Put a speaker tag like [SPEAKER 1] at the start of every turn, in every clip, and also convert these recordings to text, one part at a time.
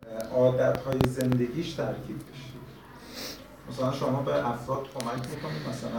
[SPEAKER 1] عادت‌های زندگیش ترکیب بشه. مثلا شما به افراد کمک میکنید، مثلا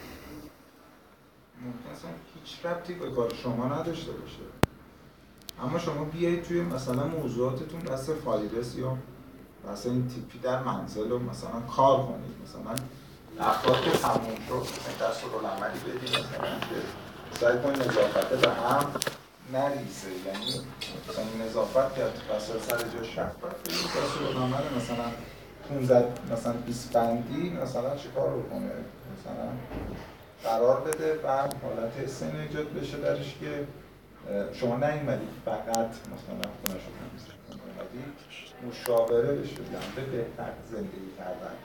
[SPEAKER 1] ممکن اصلا هیچ ربطی به کار شما نداشته باشه، اما شما بیایید توی مثلا موضوعاتتون بحث فایبرس یا بحث این تیپی در منزل و مثلا کار کنید، مثلا افراد که تموم شد دستورالعملی بدید، مثلا که سعی کنید نظافت به هم نریزه، یعنی مثلا نظافت که بسیار سر جا شفاف بدید، دستورالعمل مثلا 15 مثلا 20 بندی مثلا چیکار بکنه، مثلا قرار بده و حالت حسین ایجاد بشه درش که شما نیومدید فقط مثلا خونه‌شو تمیز کنید، اومدید مشاوره بشه به بهتر زندگی کردنش.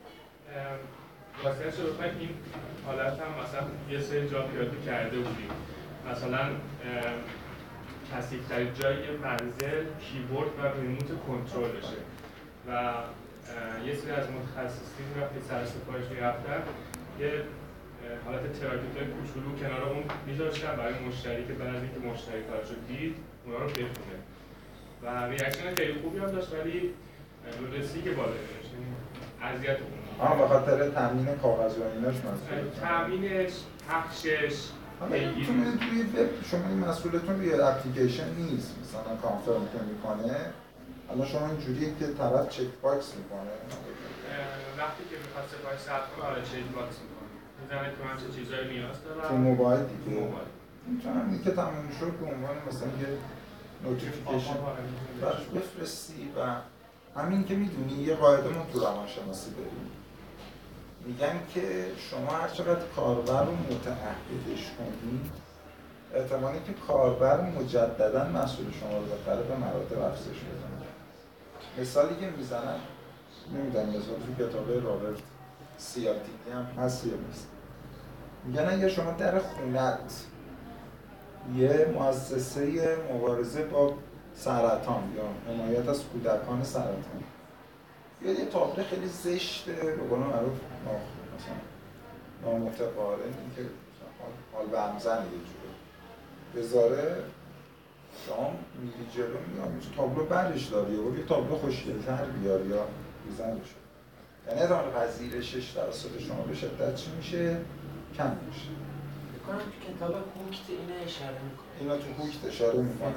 [SPEAKER 2] واسه شروع این حالت هم مثلا یه سری جا پیاده کرده بودیم، مثلا کثیف‌ترین جای منزل کیبورد و ریموت کنترلشه و یه سری از متخصصین وقتی سر سفارش می‌رفتن یه حالت تراکتورهای کوچولو کنار اون می‌ذاشتن برای مشتری که بعد از اینکه مشتری کارشو دید اونا رو بخونه و ریاکشن خیلی خوبی هم داشت، ولی لودسی که بالا داشت اذیت اون
[SPEAKER 1] به خاطر تامین کاغذ و ایناش مسئول
[SPEAKER 2] تامینش، پخشش
[SPEAKER 1] میتونه توی وب شما این مسئولتون روی اپلیکیشن نیست، مثلا کانفرم که میکنه الان شما اینجوریه که طرف چک باکس میکنه
[SPEAKER 2] وقتی که میخواد سفارش ثبت کنه آره چک باکس میکنه، میزنه که من چه چیزایی نیاز دارم
[SPEAKER 1] تو موبایل دیگه میتونم این که تموم شد به عنوان مثلا یه نوتیفیکیشن براش بفرستی و همین که میدونی یه قاعده ما تو روانشناسی داریم، میگن که شما هر چقدر کاربر رو متعهدش کنید احتمالی که کاربر مجدداً مسئول شما رو بخره به مراتب افزایش بزنه. مثالی که میزنن نمیدونم مثال تو کتاب رابرت سیاتیکی هم هست یا نیست، میگن اگه شما در خونت یه مؤسسه مبارزه با سرطان یا حمایت از کودکان سرطان یا یه تابلو خیلی زشته به قول معروف مثلا نامتقارن این که حال به همزن یه جوره بذاره شما میری جلو میگم تابلو برش داری یا یه تابلو خوشگل‌تر بیار یا بیزن بشه، یعنی ادامه پذیرشش توسط شما به شدت چی میشه؟ کم میشه.
[SPEAKER 3] بکنم تو کتاب هوکت اینه اشاره میکنه،
[SPEAKER 1] اینا تو هوکت اشاره میکنه.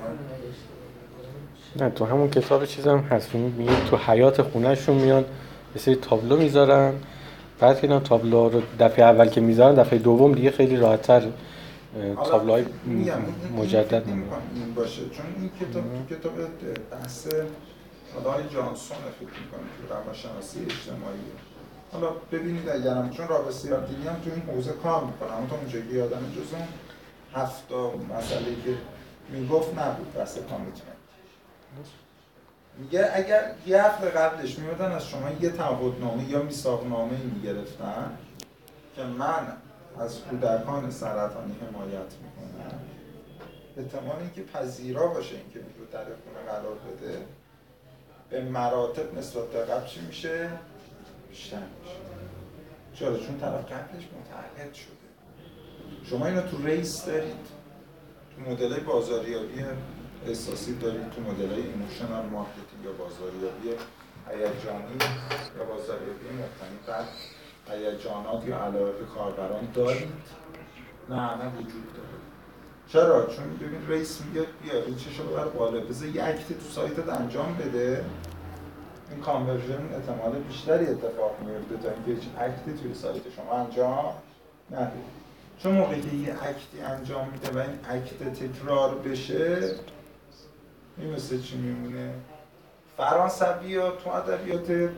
[SPEAKER 4] نه تو همون کتاب چیزم هست میگه تو حیات خونهشون میان یه سری تابلو میذارن، بعد که اینا تابلو رو دفعه اول که میذارن دفعه دوم دیگه خیلی راحت‌تر تابلوهای مجدد
[SPEAKER 1] نمی‌کنه این باشه، چون این کتاب تو کتاب بحث آقای جانسون فکر می‌کنم تو روانشناسی اجتماعی. حالا ببینید اگرم چون رابرت هم تو این حوزه کار می‌کنه، اما تا اونجایی که یادم جزو 7 مسئله‌ای که میگفت نبود بحث کامیتمنت. میگه اگر یه هفته قبلش میادن از شما یه تعهدنامه یا میثاقنامه‌ای میگرفتن که من از کودکان سرطانی حمایت میکنم، احتمال اینکه پذیرا باشه اینکه رو در خونه قرار بده به مراتب نسبت به قبل چی میشه؟ بیشتر میشه. چرا؟ چون طرف قبلش متعهد شده. شما اینو تو ریس دارید، تو مدل بازاریابی احساسی دارید، تو مدل ایموشنال مارکتینگ یا بازاریابی هیجانی یا بازاریابی مبتنی بر هیجانات یا علاقه کاربران دارید. نه وجود داره. چرا؟ چون ببین رئیس میگه بیا این چشو ببر بالا، بذار یه اکتی تو سایتت انجام بده، این کانورژن احتمال بیشتری اتفاق میفته تا اینکه هیچ اکتی توی سایت شما انجام نده. چون موقعی که یه اکتی انجام میده و این اکت تکرار بشه این مثل چی میمونه؟ فرانسوی ها تو ادبیات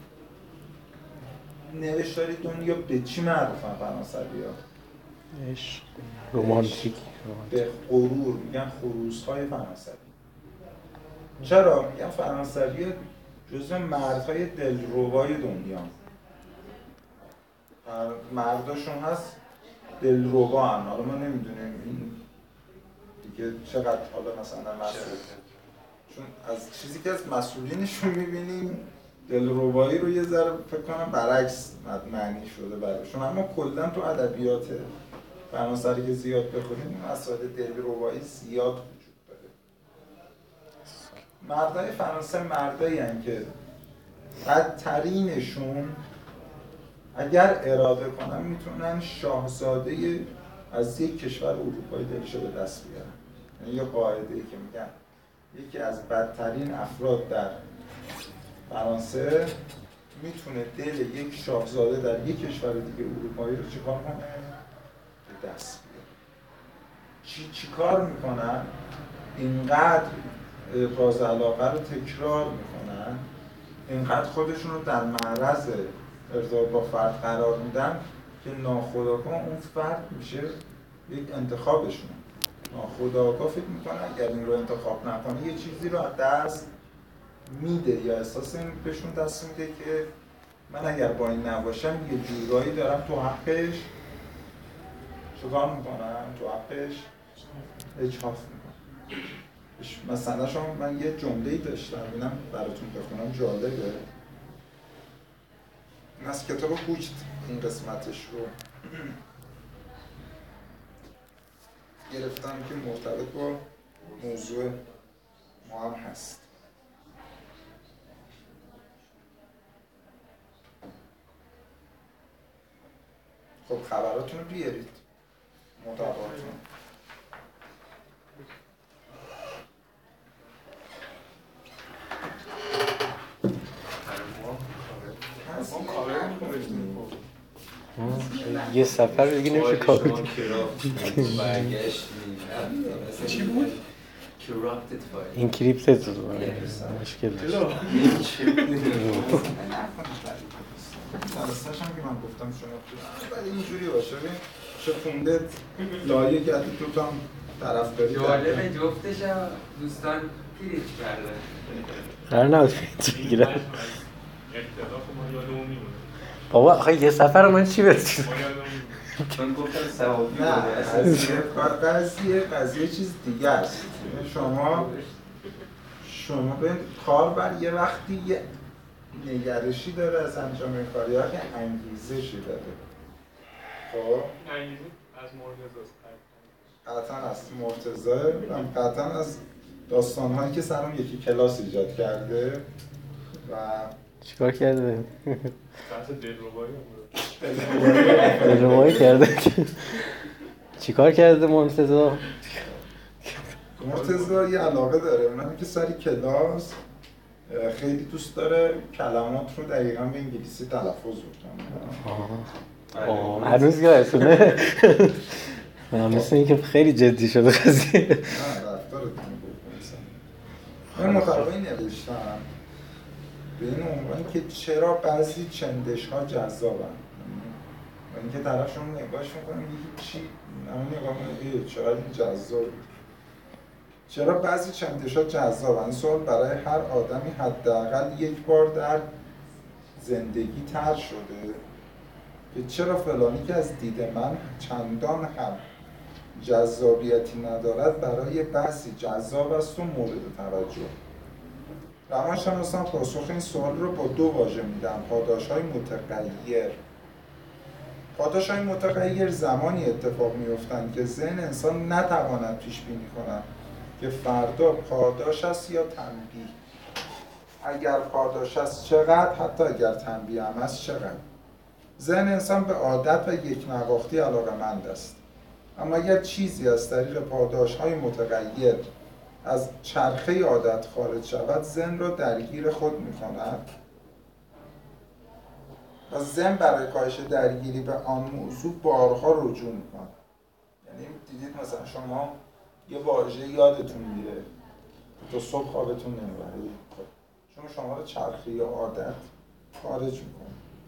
[SPEAKER 1] نوشتاری دنیا به چی معروفن فرانسوی ها؟
[SPEAKER 4] عشق، رومانتیک،
[SPEAKER 1] به غرور میگن خروس‌های فرانسوی. چرا؟ میگن فرانسوی ها جزو مردهای دلربای دنیا، مرداشون هست دلربا هم. حالا ما نمیدونیم این دیگه چقدر حالا مثلا مسئول، چون از چیزی که از مسئولینشون میبینیم دلربایی رو یه ذره فکر کنم برعکس معنی شده براشون، اما کلا تو ادبیات فرانسوی که زیاد بخونیم مسائل دلربایی زیاد وجود داره. مردای فرانسه مردایی هستند که بدترینشون اگر اراده کنن میتونن شاهزاده از یک کشور اروپایی دلشو به دست بیارن. یعنی یه قاعده‌ای که میگن یکی از بدترین افراد در فرانسه میتونه دل یک شاهزاده در یک کشور دیگه اروپایی رو چیکار کنه؟ به دست بیاره. چیکار میکنن؟ اینقدر ابراز علاقه رو تکرار میکنن، اینقدر خودشون رو در معرض ارتباط با فرد قرار میدن که ناخودآگاه اون فرد میشه یک انتخابشون. ناخودآگاه فکر میکنن اگر این رو انتخاب نکنه یه چیزی رو از دست میده یا احساس این بهشون دست میده که من اگر با این نباشم یه جورایی دارم تو حقش چکار میکنم؟ تو حقش اجحاف میکنم. مثلا شما من یه جمله‌ای داشتم اینم براتون بخونم جالبه. این از کتاب کوچت این قسمتش رو گرفتم که مرتبط با موضوع ما هم هست. خب خبراتون رو بیارید مطابقتون.
[SPEAKER 4] یه سفر دیگه نمیشه کار کنیم.
[SPEAKER 1] چی بود؟
[SPEAKER 4] اینکریپتد مشکل داشت.
[SPEAKER 1] درستش هم که من گفتم شما ولی اینجوری باشه چه خونده لایه کرده تو هم طرف داری
[SPEAKER 5] جالبه جفتش هم دوستان پیریج کرده
[SPEAKER 4] قرار نبود پیریج بگیرن.
[SPEAKER 2] اختلاف ما یادمون میمونه.
[SPEAKER 4] بابا آخه یه سفر من چی برسید؟
[SPEAKER 5] من گفتم ثوابی
[SPEAKER 1] نه قضیه چیز دیگه است. شما به کار بر یه وقتی یه نگرشی داره از انجام کاری ها که انگیزشی داره. خب
[SPEAKER 2] انگیزه از مرتضی
[SPEAKER 1] قطعا از مرتضی قطعا از داستان‌هایی که سرم یکی کلاس ایجاد کرده و
[SPEAKER 4] چیکار کرده؟
[SPEAKER 2] بحث
[SPEAKER 4] دلربایی کرده. چیکار کرده مرتضی؟
[SPEAKER 1] مرتضی یه علاقه داره اونم که سر کلاس خیلی دوست داره کلمات رو دقیقاً به انگلیسی تلفظ
[SPEAKER 4] کنه. هنوز یادتونه؟ مثل اینکه خیلی جدی شده قضیه.
[SPEAKER 1] نه رفتارتون من مطالبه نوشتم به این عنوان که چرا بعضی چندش‌ها جذابن و اینکه طرفشون نگاهش میکنم یه چی اما نگاه میکنم چرا این جذابه، چرا بعضی چندش‌ها جذابن. سوال برای هر آدمی حداقل یک بار در زندگی طرح شده که چرا فلانی که از دید من چندان هم جذابیتی ندارد برای بعضی جذاب است و مورد توجه. روانشناسان پاسخ این سوال رو با دو واژه میدن: پاداش‌های متغیر. پاداش‌های متغیر زمانی اتفاق می‌افتند که ذهن انسان نتواند پیش بینی کند که فردا پاداش است یا تنبیه. اگر پاداش است چقدر، حتی اگر تنبیه هم است چقدر. ذهن انسان به عادت و یک نواختی علاقه‌مند است. اما اگر چیزی از طریق پاداش‌های متغیر از چرخه عادت خارج شود، ذهن را درگیر خود می‌کند و ذهن برای کاهش درگیری به آن موضوع بارها رجوع می‌کند. یعنی دیدید مثلا شما یه واژه یادتون میره تا صبح خوابتون نمیبره، چون شما رو چرخه عادت خارج می‌کنه.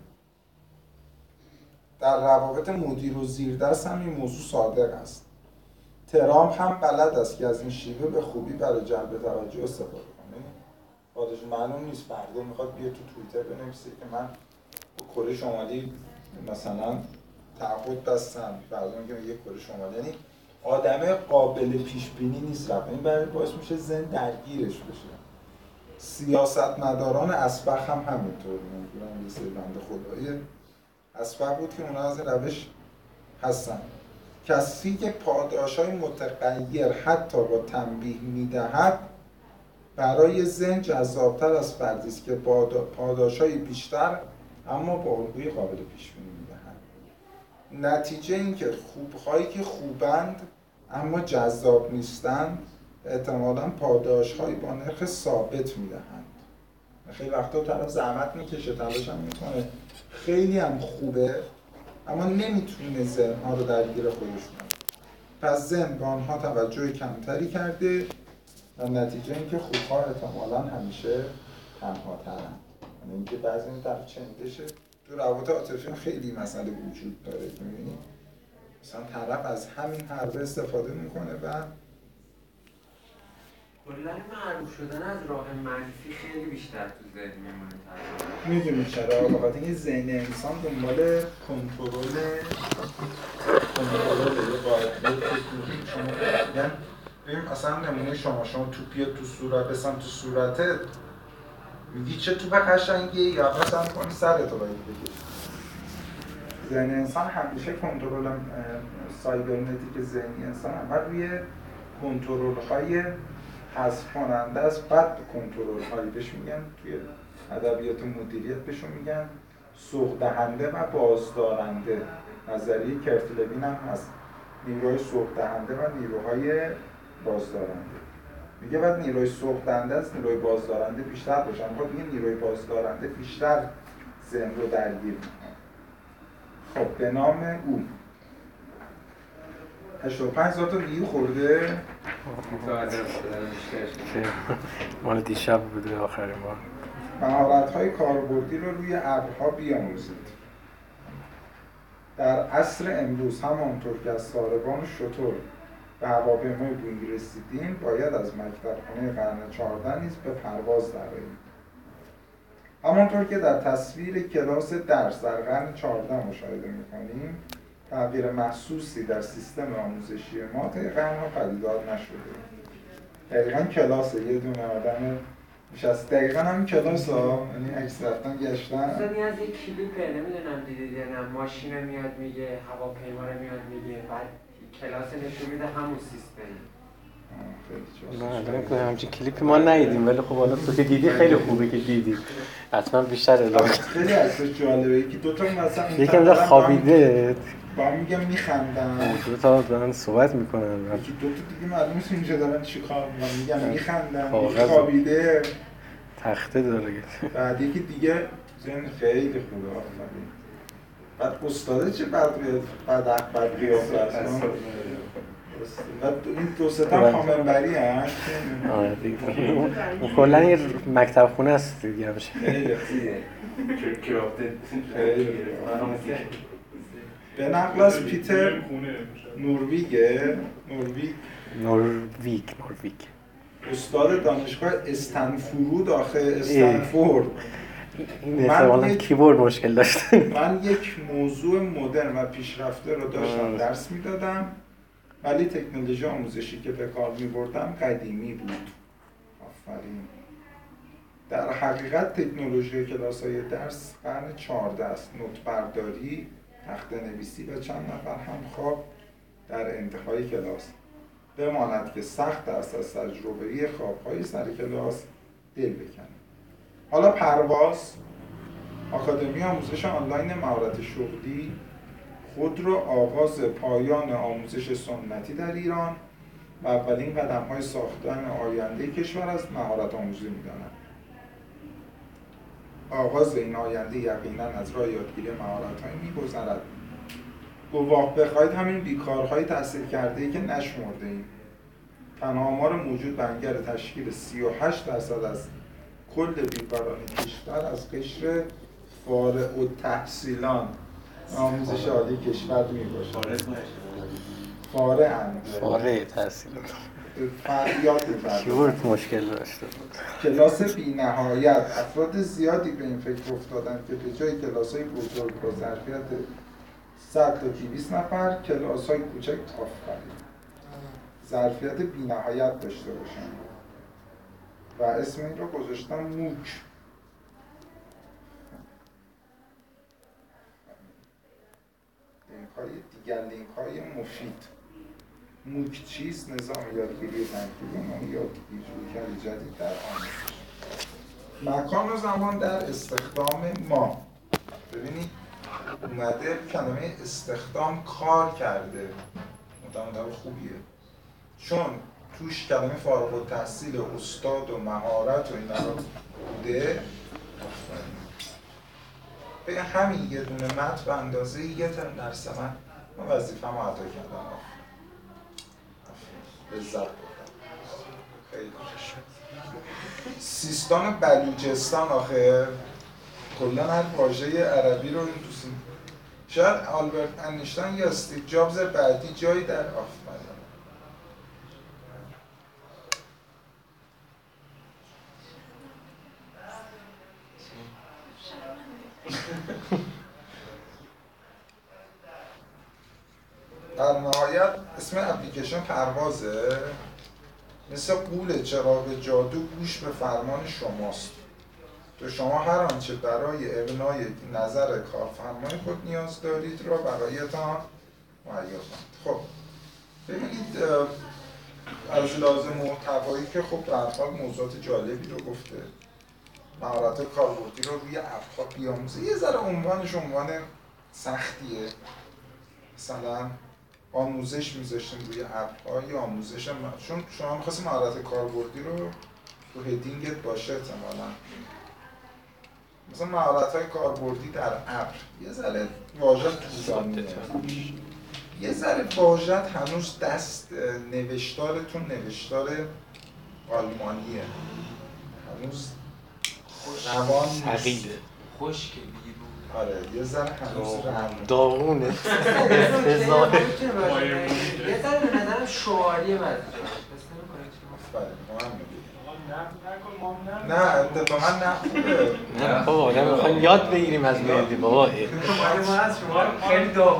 [SPEAKER 1] در روابط مدیر و زیردست هم این موضوع صادق است. ترامپ هم بلد است که از این شیوه به خوبی برای جلب توجه استفاده کنه. خودش معلوم نیست فردا میخواد بیاد تو توییتر بنویسه که من با کره شمالی مثلا تعهد بستم، فردا میگه یه کره شمالی، یعنی آدمه قابل پیش بینی نیست. این برای باعث میشه ذهن درگیرش بشه. سیاستمداران اسبق هم همینطور. منظورم یه سری بنده خدایی اسبق بود که اونا از این روش هستن. کسی که پاداش‌های متغیر حتی با تنبیه میدهد برای ذهن جذابتر از فردی است که پاداش‌های بیشتر اما با الگوی قابل پیش بینی می‌دهند. نتیجه این که خوب‌هایی که خوبند اما جذاب نیستند احتمالاً پاداش‌هایی با نرخ ثابت می‌دهند. خیلی وقتا طرف زحمت می‌کشه، تلاش هم می‌کنه، خیلی هم خوبه اما نمی‌تونه ذهن‌ها رو درگیر خودش کنه. پس ذهن به آنها توجه کمتری کرده و نتیجه این که خوب‌ها احتمالاً همیشه تنهاترن. یعنی اینکه بعضی این طرف چندشه تو روابط عاطفی خیلی مسئله وجود داره که می‌بینی مثلا طرف از همین حربه استفاده میکنه و
[SPEAKER 5] کلاً معروف شدن از راه منفی خیلی بیشتر تو ذهن میمونه.
[SPEAKER 1] میدونی چرا؟ بخاطر اینکه ذهن انسان دنبال کنترل یه قاعده فکری شما میگن ببین اصلا نمونه شما توپیه تو صورت بسن تو صورتت میگی چه توپ قشنگی یا مثلا کنی سرتو باید بگیر. ذهن انسان همیشه کنترل سایبرنتیک ذهنی انسان اول روی کنترل های حذف کننده است، بعد کنترل هایی بهش میگن توی ادبیات مدیریت بهشون میگن سوق دهنده و بازدارنده. نظریه کرتلبین هم هست، نیروهای سوق دهنده و نیروهای بازدارنده. میگه بعد نیروی سوق دهنده از نیروی بازدارنده بیشتر باشن، بعد میگه نیروی بازدارنده بیشتر ذهن رو درگیر میکنه. خب به نام او 85,000 تا نیو خورده
[SPEAKER 4] مال دیشب بوده آخرین بار.
[SPEAKER 1] مهارت‌های کاربردی رو روی ابرها بیاموزید. در عصر امروز همانطور که از ساربان شتر به هواپیمای بوئینگ رسیدیم باید از مکتبخانه قرن 14 نیز به پرواز درآییم. همانطور که در تصویر کلاس درس در قرن 14 مشاهده می‌کنیم تغییر محسوسی در سیستم آموزشی ما طی قرن‌ها پدیدار نشده. دقیقاً کلاس یه دونه آدم نشست، دقیقاً هم کلاس ها، یعنی عکس رفتن گشتن.
[SPEAKER 5] مثلا از یک کلیپ نمیدونم دیدید یا نه، ماشین رو میاد میگه، هواپیما رو میاد میگه، بعد کلاس نشون میده همون سیستم.
[SPEAKER 4] نه همچین کلیپی ما ندیدیم، ولی خب حالا تو که دیدی خیلی خوبه که دیدی، حتما بیشتر اعلام.
[SPEAKER 1] خیلی عکسش جالبه، یکی دوتا مثلا
[SPEAKER 4] یکی هم خوابیده
[SPEAKER 1] با هم میگم میخندن،
[SPEAKER 4] دوتا دارن صحبت میکنن،
[SPEAKER 1] یکی دوتا دیگه معلوم نیست اینجا دارن چی کار میکنن، میگم میخندن، خوابیده
[SPEAKER 4] تخته داره.
[SPEAKER 1] بعد یکی دیگه ذهن خیلی خوبه آفرین. بعد استاده چه بعد قیافه هست، بعد این دو سه تا خامنبری هست.
[SPEAKER 4] آره دیگه اون کلا یه مکتب خونه است دیگه همشه.
[SPEAKER 1] به نقل از پیتر نورویگ استاد دانشگاه استنفورد استنفورد.
[SPEAKER 4] این احتمالاً کیبورد مشکل داشت.
[SPEAKER 1] من یک موضوع مدرن و پیشرفته رو داشتم درس میدادم ولی تکنولوژی آموزشی که به کار می‌بردم قدیمی بود. آفرین. در حقیقت تکنولوژی کلاس‌های درس قرن 14 است. نوت برداری، تخته نویسی و چند نفر همخواب در انتهای کلاس. بماند که سخت است از تجربه خواب‌های سر کلاس دل بکنیم. حالا پرواز، آکادمی آموزش آنلاین مهارت شغلی خود را آغاز پایان آموزش سنتی در ایران و اولین قدم‌های ساختن آینده کشور از مهارت آموزی می‌داند. آغاز این آینده یقیناً از راه یادگیری مهارت‌هایی می‌گذرد. گواه بخواهید همین بیکارهای تحصیل کرده‌ای که نشمرده‌ایم. تنها آمار موجود بنگر تشکیل 38% از کل بیکاران کشور از قشر فارغ التحصیلان آموزش عالی کشور میباشد.
[SPEAKER 4] فارغ التحصیلان
[SPEAKER 1] فرقیات
[SPEAKER 4] کیورد مشکل داشته.
[SPEAKER 1] کلاس بی نهایت. افراد زیادی به این فکر افتادن که به جای کلاس‌های بزرگ با ظرفیت 100 تا 200 نفر کلاس‌های کوچک آفرین ظرفیت بی نهایت داشته باشن و اسم این رو گذاشتم موک. دیگر لینک های مفید. موک چیز نظام یادگیری تنکیبان یا رویکرد جدید در آموزش. مکان و زمان در استخدام ما. ببینید اومده کلمه استخدام کار کرده، مدام خوبیه، چون توش کلمه فارغ التحصیل استاد و مهارت و اینا رو بوده. به همین یه دونه متن به اندازه یه ترم درس من وظیفه‌مو ادا کردم. لذت بردم. خیلی سیستان بلوچستان آخه کلا هر واژه عربی رو این دوست. شاید آلبرت انیشتین یا استیو جابز بعدی جایی در آفرین. در نهایت اسم اپلیکیشن پروازه، مثل قول چراغ جادو گوش به فرمان شماست. تو شما هر آنچه برای ابنای نظر کارفرمای خود نیاز دارید را برایتان مهیا کنید. خب ببینید از لازم محتوایی که خب به هر حال موضوعات جالبی رو گفته، مهارت کاربردی رو روی اپ‌ها بیاموزه. یه ذره عنوانش عنوان سختیه، مثلا آموزش میذاشتیم روی اپ‌ها یا آموزش چون شما می‌خواستید مهارت کاربردی رو تو هدینگت باشه احتمالاً، مثلا مهارت‌های کاربردی در اپ یه ذره واژه طولانیه، یه ذره واژه هنوز دست نوشتارتون نوشتار آلمانیه، هنوز روان
[SPEAKER 4] ثقیله،
[SPEAKER 3] خشک بیرون.
[SPEAKER 1] آره یه ذره هنوز
[SPEAKER 4] داغونه.
[SPEAKER 5] یه ذره به نظرم شعاریه بعد
[SPEAKER 1] نه اتفاقا نه خوبه.
[SPEAKER 4] نه بابا نمیخوایم یاد بگیریم از مهدی بابا.
[SPEAKER 5] خیلی داغ.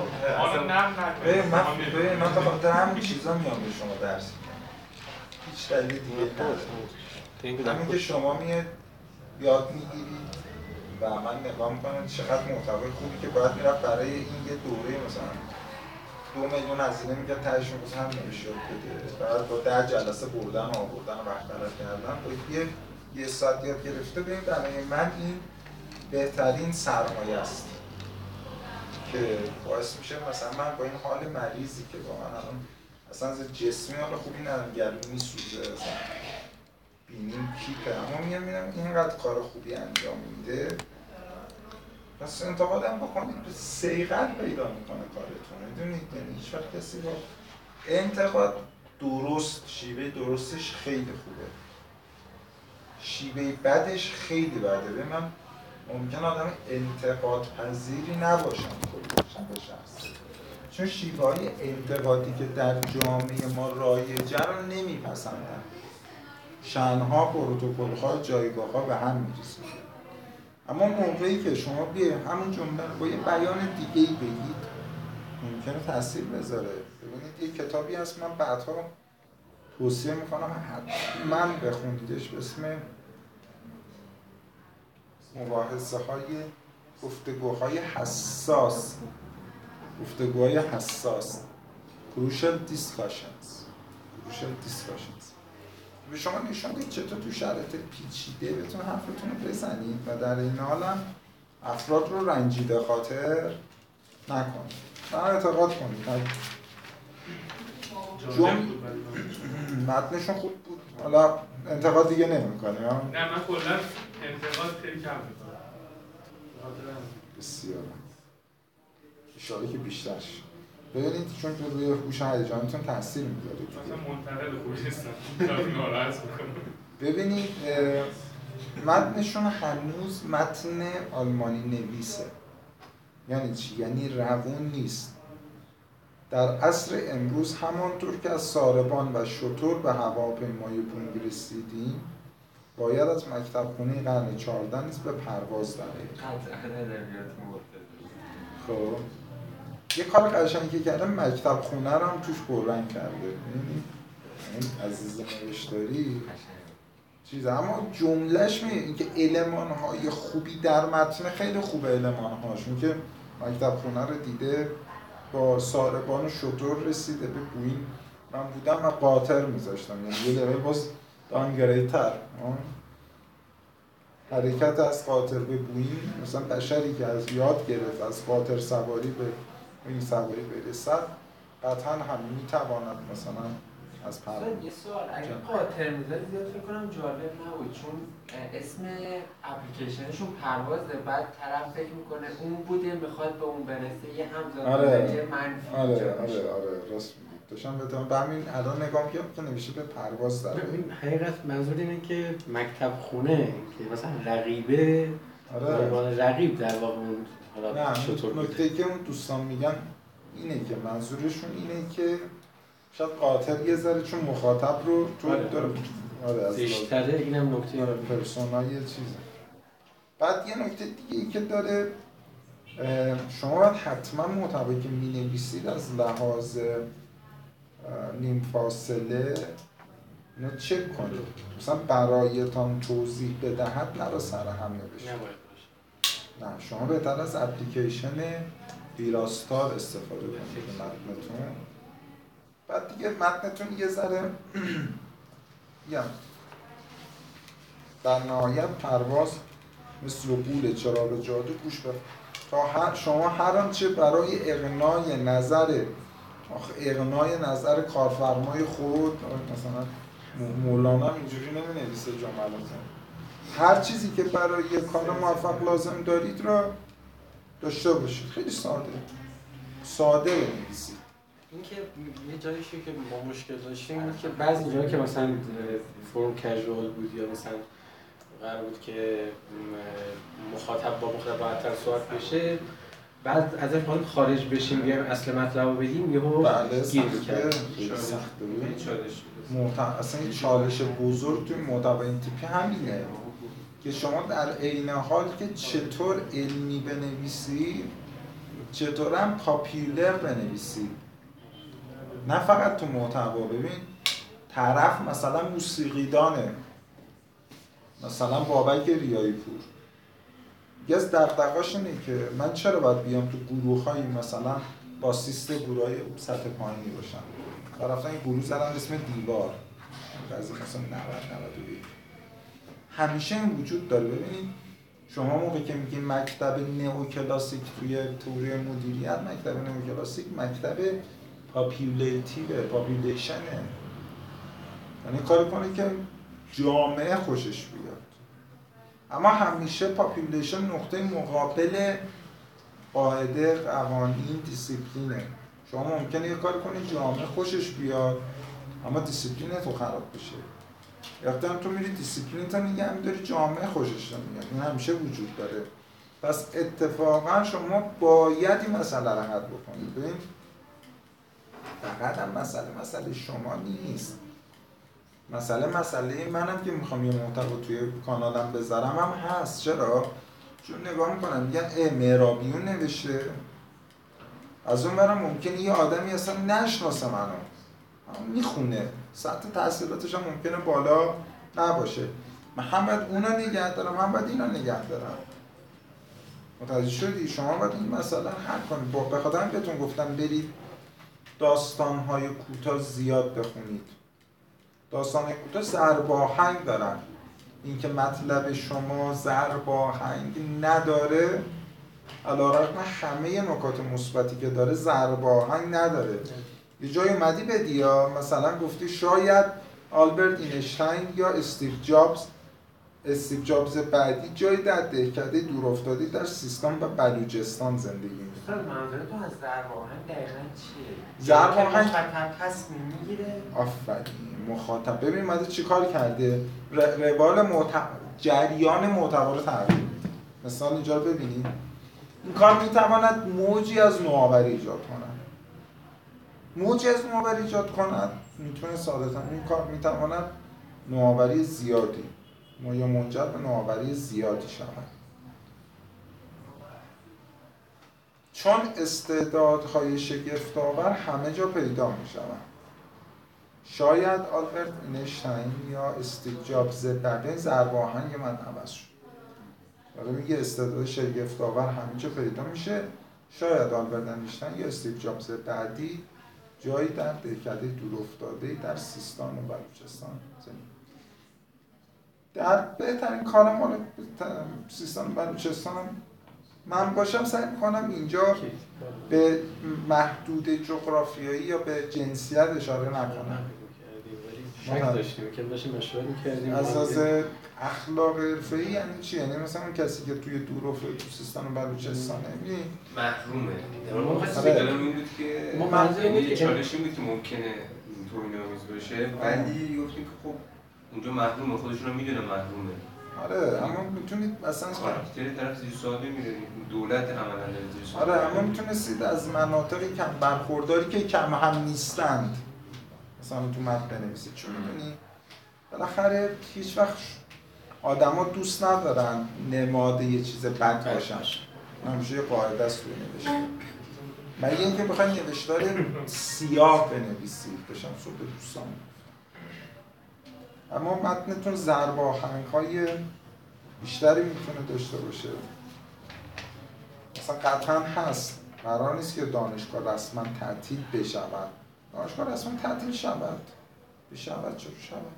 [SPEAKER 1] من تا خاطر همین چیزا میام به شما درس میدم، هیچ دلیل دیگه نداره. همین که شما میاد یاد میگیرید و من نگاه میکنم چقدر محتوای خوبی که باید میرفت برای این یه دوره مثلا 2 میلیون هزینه میگه تهش میگه هم نمیشه بده، بعد با 10 جلسه بردن و آوردن و وقت تلف کردن با یه ساعت یاد گرفته. ببین برای من این بهترین سرمایه است که باعث میشه مثلا من با این حال مریضی که با من الان اصلا از جسمی حال خوبی ندارم، گلوم میسوزه، مثلا بینیم کیپه، اما میبینم اینقدر کار خوبی انجام میده، پس انتقادم بکنید به صیقل پیدا میکنه کارتون. میدونید یعنی هیچ وقت کسی با انتقاد درست، شیوه درستش خیلی خوبه، شیوه بدش خیلی بده. به من ممکن آدم انتقاد پذیری نباشم کلشم به شخص، چون شیوه های انتقادی که در جامعه ما رایجه رو نمیپسندن، شأنها، پروتکل‌ها، جایگاه‌ها به هم می‌ریزه. اما موقعی که شما همون جمله رو با یه بیان دیگه‌ای بگید ممکنه تاثیر بذاره. ببینید یه کتابی هست من بعدها توصیه میکنم حتما بخونیدش به اسم مباحثه‌های گفتگوهای حساس، گفتگوهای حساس Crucial Discussions به شما نشون دید چطور تو شرایط پیچیده بتون حرفتون رو بزنید و در این حال هم افراد رو رنجیده خاطر نکنید. من اعتقاد کنید متنشون خوب بود، حالا انتقاد دیگه نمی‌کنی ها؟
[SPEAKER 2] نه من کلا انتقاد خیلی کم می‌کنم.
[SPEAKER 1] بسیار اشاره که بیشتر شد. ببینید چون روی هوش هیجانتون تاثیر می‌ذاره.
[SPEAKER 2] مثلا منتقد خوبی هستم. کافی ناراحت می‌کنم.
[SPEAKER 1] ببینید متنشون هنوز متن آلمانی نویسه. یعنی چی؟ یعنی روون نیست. در عصر امروز همانطور که از ساربان و شتر به هواپیمای بوئینگ رسیدیم، باید از مکتبخونه قرن 14 نیز به پرواز دوید. خب یه کار قشنگی کردم، مکتبخونه رو هم توش پررنگ کرده. ببینید این عزیز نوشتاری چیز، اما جملهش اینکه المان‌های خوبی در متن خیلی خوبه. المان‌هاش این که مکتبخونه رو دیده، با ساربان و شتر رسیده به بوئینگ من بودم من قاطر میذاشتم، یعنی یه لول باز دانگریتر حرکت از قاطر به بوئینگ، مثلا بشری که از یاد گرفت از قاطر سواری به این سواری برسد قطعا هم میتواند مثلا از پرواز.
[SPEAKER 5] یه سوال، اگه قاطر میذاری زیاد فکر کنم جالب نبود، چون اسم اپلیکیشنشون پروازه، بعد طرف فکر میکنه اون بوده میخواد به اون برسه، یه همزادگی منفی
[SPEAKER 1] آره راست میگی. داشتم به همین الان نگاه می‌کردم که نمیشه به پرواز داره.
[SPEAKER 4] این حقیقت منظور اینه که مکتب خونه که مثلا رقیبه رقیب در واقع اون حالا چطور
[SPEAKER 1] نکته‌ای که اون دوستان میگن اینه که منظورشون اینه که شاید قاطر یه ذره چون مخاطب رو تو داره از
[SPEAKER 4] زشتره، اینم نکته
[SPEAKER 1] پرسونای چیزه. بعد یه نکته دیگه ای که داره، شما باید حتما محتوایی که می‌نویسید از لحاظ نیم فاصله اینو چک کنید، مثلا برایتان توضیح بدهد نرو سر هم نوشته. نه شما بهتر از اپلیکیشن ویراستار استفاده کنید متنتون. بعد دیگه متنتون یه ذره در نهایت پرواز مثل قول چراغ جادو گوش بده تا شما هر آنچه برای اقناع نظر کارفرمای خود، مثلا مولانا اینجوری نمی‌نویسه جملات، هر چیزی که برای یک کار موفق لازم دارید را داشته باشید. خیلی ساده بنویسید.
[SPEAKER 4] این که یه جاییشه که ما مشکل داشتیم اینه که بعضی جایی که مثلا فرم کژوال بود یا مثلا قرار بود که مخاطب با مخاطب راحت‌تر صحبت بشه، بعد از این خارج بشیم بیایم اصل مطلب رو بگیم یهو گیر می‌کنه.
[SPEAKER 1] اصلا این چالش بزرگ توی محتوای این تیپی همینه که شما در عین حال که چطور علمی بنویسید چطور هم پاپیولر بنویسید، نه فقط تو محتوا. ببین طرف مثلا موسیقیدانه، مثلا بابک ریایی پور، یکی از دغدغه‌اش اینه که من چرا باید بیام تو گروه‌هایی مثلا باسیست گروه‌های سطح پایینی باشم، طرفا این گروه زدن اسم دیوار بعضی مثلا 90 91 همیشه این وجود داره. ببینید شما موقعی که میگین مکتب نئوکلاسیک توی تئوری مدیریت، مکتب نئوکلاسیک مکتب پاپولیشنه، یعنی کاری کنه که جامعه خوشش بیاد. اما همیشه پاپولیشن نقطه مقابل قاعده، قوانین، دیسیپلینه. شما ممکنه یه کاری کنی جامعه خوشش بیاد اما دیسیپلین تو خراب بشه، یا تو میری دیسیپلین تا نگه می‌داری جامعه خوشش نمیاد. این همیشه وجود داره. پس اتفاقا شما باید این مسئله رو حل بکنید. ببین فقط هم مسئله شما نیست، مسئله منم که میخوام یه محتوا توی کانالم بذارم هم هست. چرا؟ چون نگاه میکنم میگن مهرابیون نوشته، از اون برم ممکنه یه آدمی اصلا نشناسه منو، میخونه، سطح تحصیلاتش هم ممکنه بالا نباشه، من باید اونا نگه دارم، من باید اینا نگه دارم. متوجه شدی؟ شما باید این مسئله حل کنید. به خاطر همین بهتون گفتم برید داستان‌های کوتاه زیاد بخونید. داستان‌های کوتاه ضرب آهنگ دارن. اینکه مطلب شما ضرب آهنگ نداره، علی‌رغم همه نکات مثبتی که داره ضرب آهنگ نداره. یه جای اومدی بدیا مثلا گفتی شاید آلبرت اینشتین یا استیو جابز بعدی جایی در دهکده دورافتاده در سیستان و بلوچستان زندگی می‌کنه.
[SPEAKER 5] منظور تو از ضرب آهنگ دقیقاً چیه؟
[SPEAKER 1] ضرب آهنگ
[SPEAKER 5] مخاطب تصمیم میگیره؟
[SPEAKER 1] آفرین. مخاطب ببین اومده چیکار کرده؟ روال جریان محتوا رو تغییر میده. مثال اینجا رو ببینید. این کار میتواند موجی از نوآوری ایجاد کند. میتونه ساده‌تر این کار میتواند نوآوری زیادی یا منجر به نوآوری زیادی شود. چون استعدادهای شگفت‌آور همه جا پیدا می‌شوند. شاید آلبرت اینشتین یا استیو جابز بعدی ضرب آهنگ من عوض شد. حالا میگه استعداد شگفت‌آور همه جا پیدا میشه، شاید آلبرت اینشتین یا استیو جابز بعدی جایی در دهکده دورافتاده‌ای در سیستان و بلوچستان زندگی. در بهترین کار مال سیستان و بلوچستان من باشم سعی می‌کنم اینجا به محدود جغرافیایی یا به جنسیت اشاره نکنم.
[SPEAKER 4] شک داشتیم که داشتیم مشاوره می‌کردیم
[SPEAKER 1] اساس اخلاق حرفه‌ای یعنی چی؟ یعنی مثلا اون کسی که توی دورافتاده تو سیستان و بلوچستانه
[SPEAKER 6] محرومه.
[SPEAKER 1] آره.
[SPEAKER 6] مثلا این بود که
[SPEAKER 4] ما منظور اینه که
[SPEAKER 6] چالش این بود که ممکنه توهین آمیز باشه ولی گفتیم که خب اونجا محرومه، خودشون رو میدونه محرومه.
[SPEAKER 1] آره اما میتونید مثلا
[SPEAKER 6] کاراکتر طرف زیر سوال میره، دولت عملاً زیر سوال.
[SPEAKER 1] آره اما میتونستید از مناطقی کم برخورداری که کم هم نیستند مثلا تو متن بنویسید، چون میدونی بالاخره هیچ وقت آدما دوست ندارن نماد یه چیز بد باشن. همیشه یه قاعده است توی نوشتار. مگه اینکه بخواید نوشتار سیاه بنویسید بشم صبح دوستان. اما متنتون ضرب آهنگ‌های بیشتری میتونه داشته باشه. مثلا قطعا هست، قرار نیست که دانشگاه رسما تعطیل بشود. دانشگاه رسما تعطیل شود. بشود چرا شود؟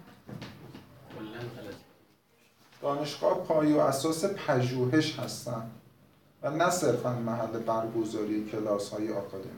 [SPEAKER 1] دانشگاه پایه و اساس پژوهش هستند و نه صرفاً محل برگزاری کلاس‌های آکادمیک.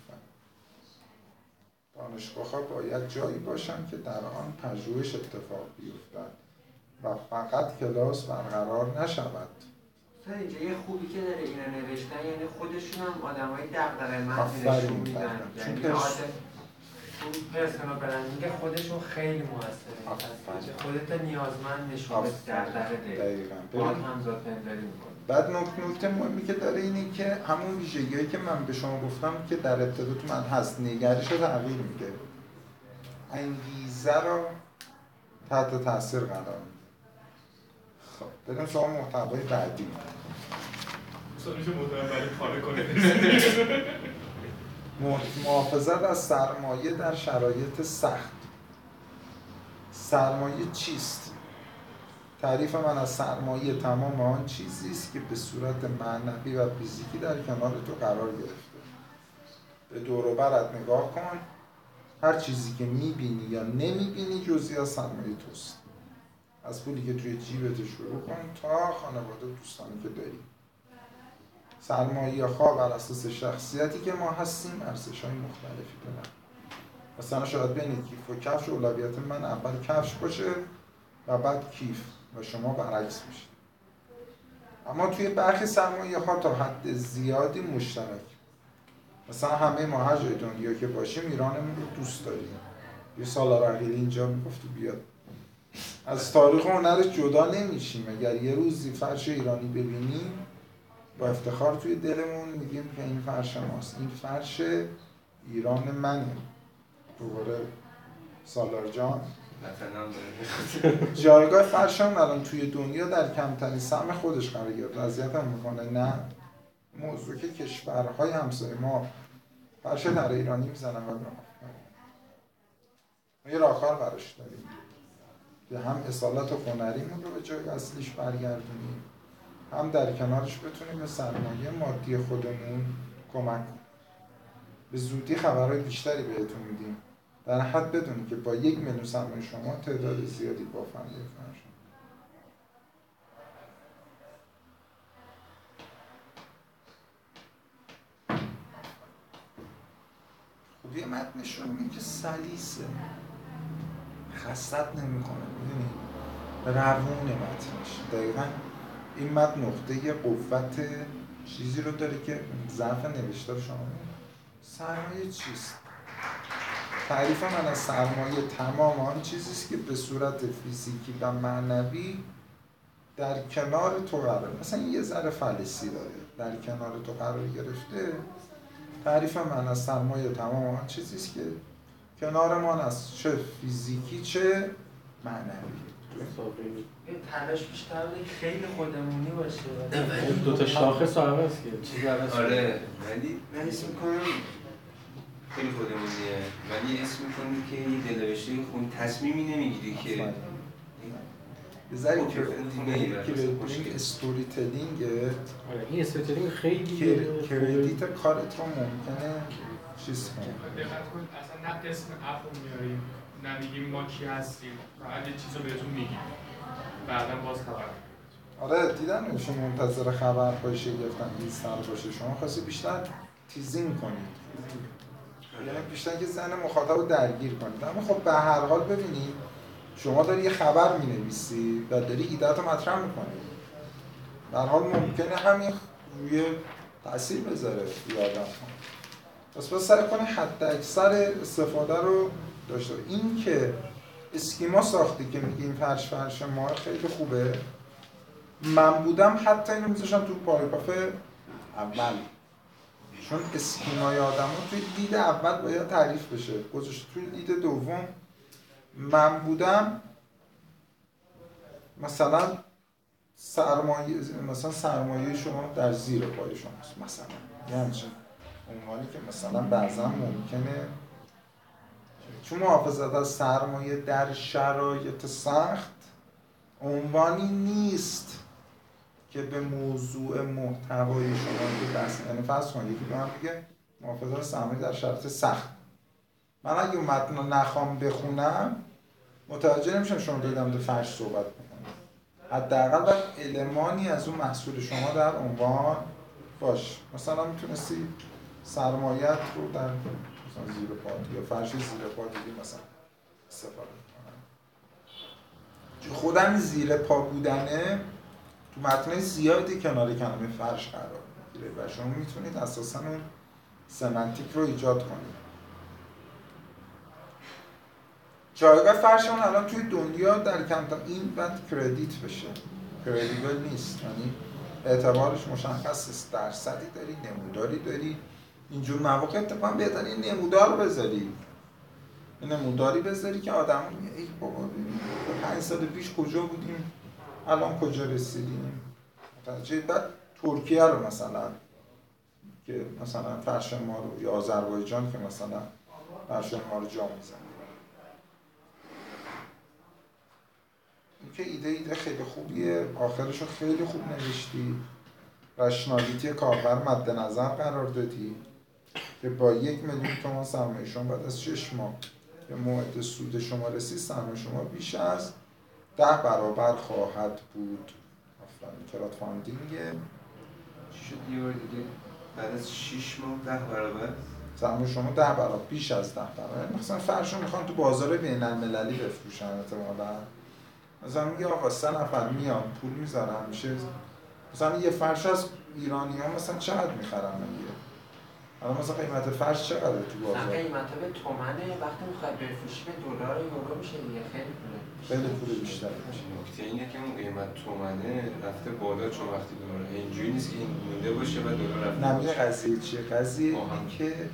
[SPEAKER 1] دانشگاه‌ها باید جایی باشند که در آن پژوهش اتفاق بیفتد و فقط کلاس برقرار نشود.
[SPEAKER 5] اینجا یه خوبی که داره اینا نوشتن یعنی خودشون هم آدمای دغدغه‌مند نشون میدن. یعنی اون پرسونال برندینگ خودشون خیلی موثره. خودت نیازمند نشون بده دغدغه
[SPEAKER 1] دقیقاً.
[SPEAKER 5] با همزاد پنداری می‌کنه.
[SPEAKER 1] بعد نکته مهمی که داره اینه که همون ویژگی‌هایی که من به شما گفتم که در ابتدا تو من هست، نگرش رو تغییر میده. انگیزه رو تحت تاثیر قرار میده. خب بریم شما محتوای بعدی.
[SPEAKER 2] سالش محتوا برای کار کنه.
[SPEAKER 1] محافظت از سرمایه در شرایط سخت. سرمایه چیست؟ تعریف من از سرمایه تمام آن چیزی است که به صورت معنوی و فیزیکی در کنار تو قرار گرفته. به دور و برت نگاه کن. هر چیزی که میبینی یا نمیبینی جزئی از سرمایه توست. از پولی که توی جیبت شروع کن تا خانواده دوستانی که داری. سرمایه ها بر اساس شخصیتی که ما هستیم ارزش‌های مختلفی دارن. مثلا شاید بین کیف و کفش اولویت من اول کفش باشه و بعد کیف و شما برعکس میشید. اما توی برخی سرمایه ها تا حد زیادی مشترک. مثلا همه ما هر جای دنیا که باشیم ایرانمون رو دوست داریم. یه سالار عقیلی اینجا میگفت بیاد. از تاریخ و هنرش جدا نمیشیم. اگر یه روزی فرش ایرانی ببینیم با افتخار توی دلمون میگیم که این فرش ماست. این فرش ایران منه. دوباره سالار جان جایگاه فرشان الان توی دنیا در کمترین سهم خودش قرار گرفته. اذیتم میکنه نه موضوع که کشورهای همسایه ما فرش در ایرانی میزنن و ما یه راهکار براش داریم که هم اصالت و هنریمون رو به جای اصلیش برگردونیم، هم در کنارش بتونیم به سرمایه مادی خودمون کمک کنیم. به زودی خبرهای بیشتری بهتون میدیم. در حد بدونید که با 1,000,000 سرمایه شما تعداد زیادی بافنده فرش. خوبی متنشون اینه که سلیسه، خستت نمیکنه، میدونی روون متنش. دقیقاً این متن نقطه قوت چیزی رو داره که ضعف نوشتار شما. سرمایه چیست؟ تعریف من از سرمایه تمام آن چیزی است که به صورت فیزیکی و معنوی در کنار تو قرار، مثلا یه ذره فلسی داره، در کنار تو قرار گرفته. تعریف من از سرمایه تمام آن چیزی است که کنارمان از چه فیزیکی چه معنوی.
[SPEAKER 5] این تلاش بیشتر بوده خیلی خودمونی باشه.
[SPEAKER 4] دو تا شاخص رو عوض کرد. چیز عوض کرد.
[SPEAKER 6] آره ولی من اسم میکنم خیلی خودمونیه، ولی اسم میکنی که یه دلنوشته خون تصمیمی نمیگیری که
[SPEAKER 1] یه ذره که استوری تلینگه.
[SPEAKER 4] این استوری تلینگ خیلی
[SPEAKER 1] کردیت کارت رو ممکنه چیز کنیم.
[SPEAKER 2] دقت کنید اصلا نه اسم اپ رو میاریم نه میگیم ما کی هستیم، فقط یه چیز رو بهتون میگیم بعدا باز خبر.
[SPEAKER 1] آره دیدم نمیشه منتظر خبر باشه گفتن لیستر باشه، شما خواستی بیشتر تیزینگ کنید، یعنی بیشتر که ذهن مخاطب رو درگیر کنید. اما خب به هر حال ببینید شما داری یه خبر می‌نویسی و داری ایده‌ات رو مطرح می‌کنی، در حال ممکنه همین روی تأثیر بذاره روی آدم. پس باید سعی کنی حد اکثر استفاده رو داشته. این که اسکیما ساختی که میگی این فرش ما خیلی خوبه، من بودم حتی اینو میذاشم تو پاراگراف اول، چون اسکیمای آدمو توی دید اول باید تعریف بشه، گذاشت توی دید دوم. من بودم مثلا سرمایه شما در زیر پای شماست مثلا، یعنی عنوانی که مثلا بعضا ممکنه چون محافظت از سرمایه در شرایط سخت عنوانی نیست که به موضوع محتوای شما که دست، یعنی فرض کنید یکی به من بگه محافظت از سرمایه در شرایط سخت، من اگه اون متن رو نخوام بخونم متوجه نمیشم شما دادم به فرش صحبت بکنم. حداقل باید المانی از اون محصول شما در عنوان باش. مثلا میتونستی سرمایت رو در مثلا زیر پا یا فرش زیر پا دیگه مثلا استفاده کنم. خودم زیر پا بودنه تو متن زیادی کنار کلمه فرش قرار میگیره و شما میتونید اساساً اون سمنتیک رو ایجاد کنید. جایگاه فرشمون الان توی دنیا در کمتر این باید کردیت بشه، کردیبل نیست، یعنی اعتبارش مشخص است، درصدی داری، نموداری داری. اینجور مواقع اتفاقا بهتره این نمودار بذاری، این نموداری بذاری که آدم میگه ای بابا ببین 5 سال پیش کجا بودیم الان کجا رسیدیم. متوجه؟ بعد ترکیه رو مثلا که مثلا فرش ما رو، یا آذربایجان که مثلا فرش ما رو جا میزنه. این که ایده خیلی خوبیه، آخرش رو خیلی خوب نوشتی، رشنالیتی کاربر مد نظر قرار دادی که با 1 میلیون تومان سرمایه شما بعد از 6 ماه به موعد سود شما رسید، سرمایه شما بیش از 10 برابر خواهد بود. آفرین، کرات فاندینگه.
[SPEAKER 6] چی شد یه بار دیگه؟ بعد از 6 ماه 10 برابر؟
[SPEAKER 1] سرمایه شما 10 برابر، بیش از 10 برابر. مثلا فرشو میخوان تو بازار بین المللی بفروشن احتمالاً. مثلا میگه آقا 3 نفر میان پول میذارن میشه مثلا یه فرش از ایرانی‌ها مثلا چقدر میخرن میگه. الان مثلا قیمت فرش چقدره تو بازار؟
[SPEAKER 5] قیمت به تومنه، وقتی میخوای بفروشی به دلار یورو میشه دیگه، خیلی
[SPEAKER 1] پول بیشتر میشه.
[SPEAKER 6] نکته اینه که اون قیمت تومنه رفته بالا چون وقتی دلار اینجوری نیست که این مونده باشه و دلار رفته.
[SPEAKER 1] نه قضیه چیه؟ قضیه این که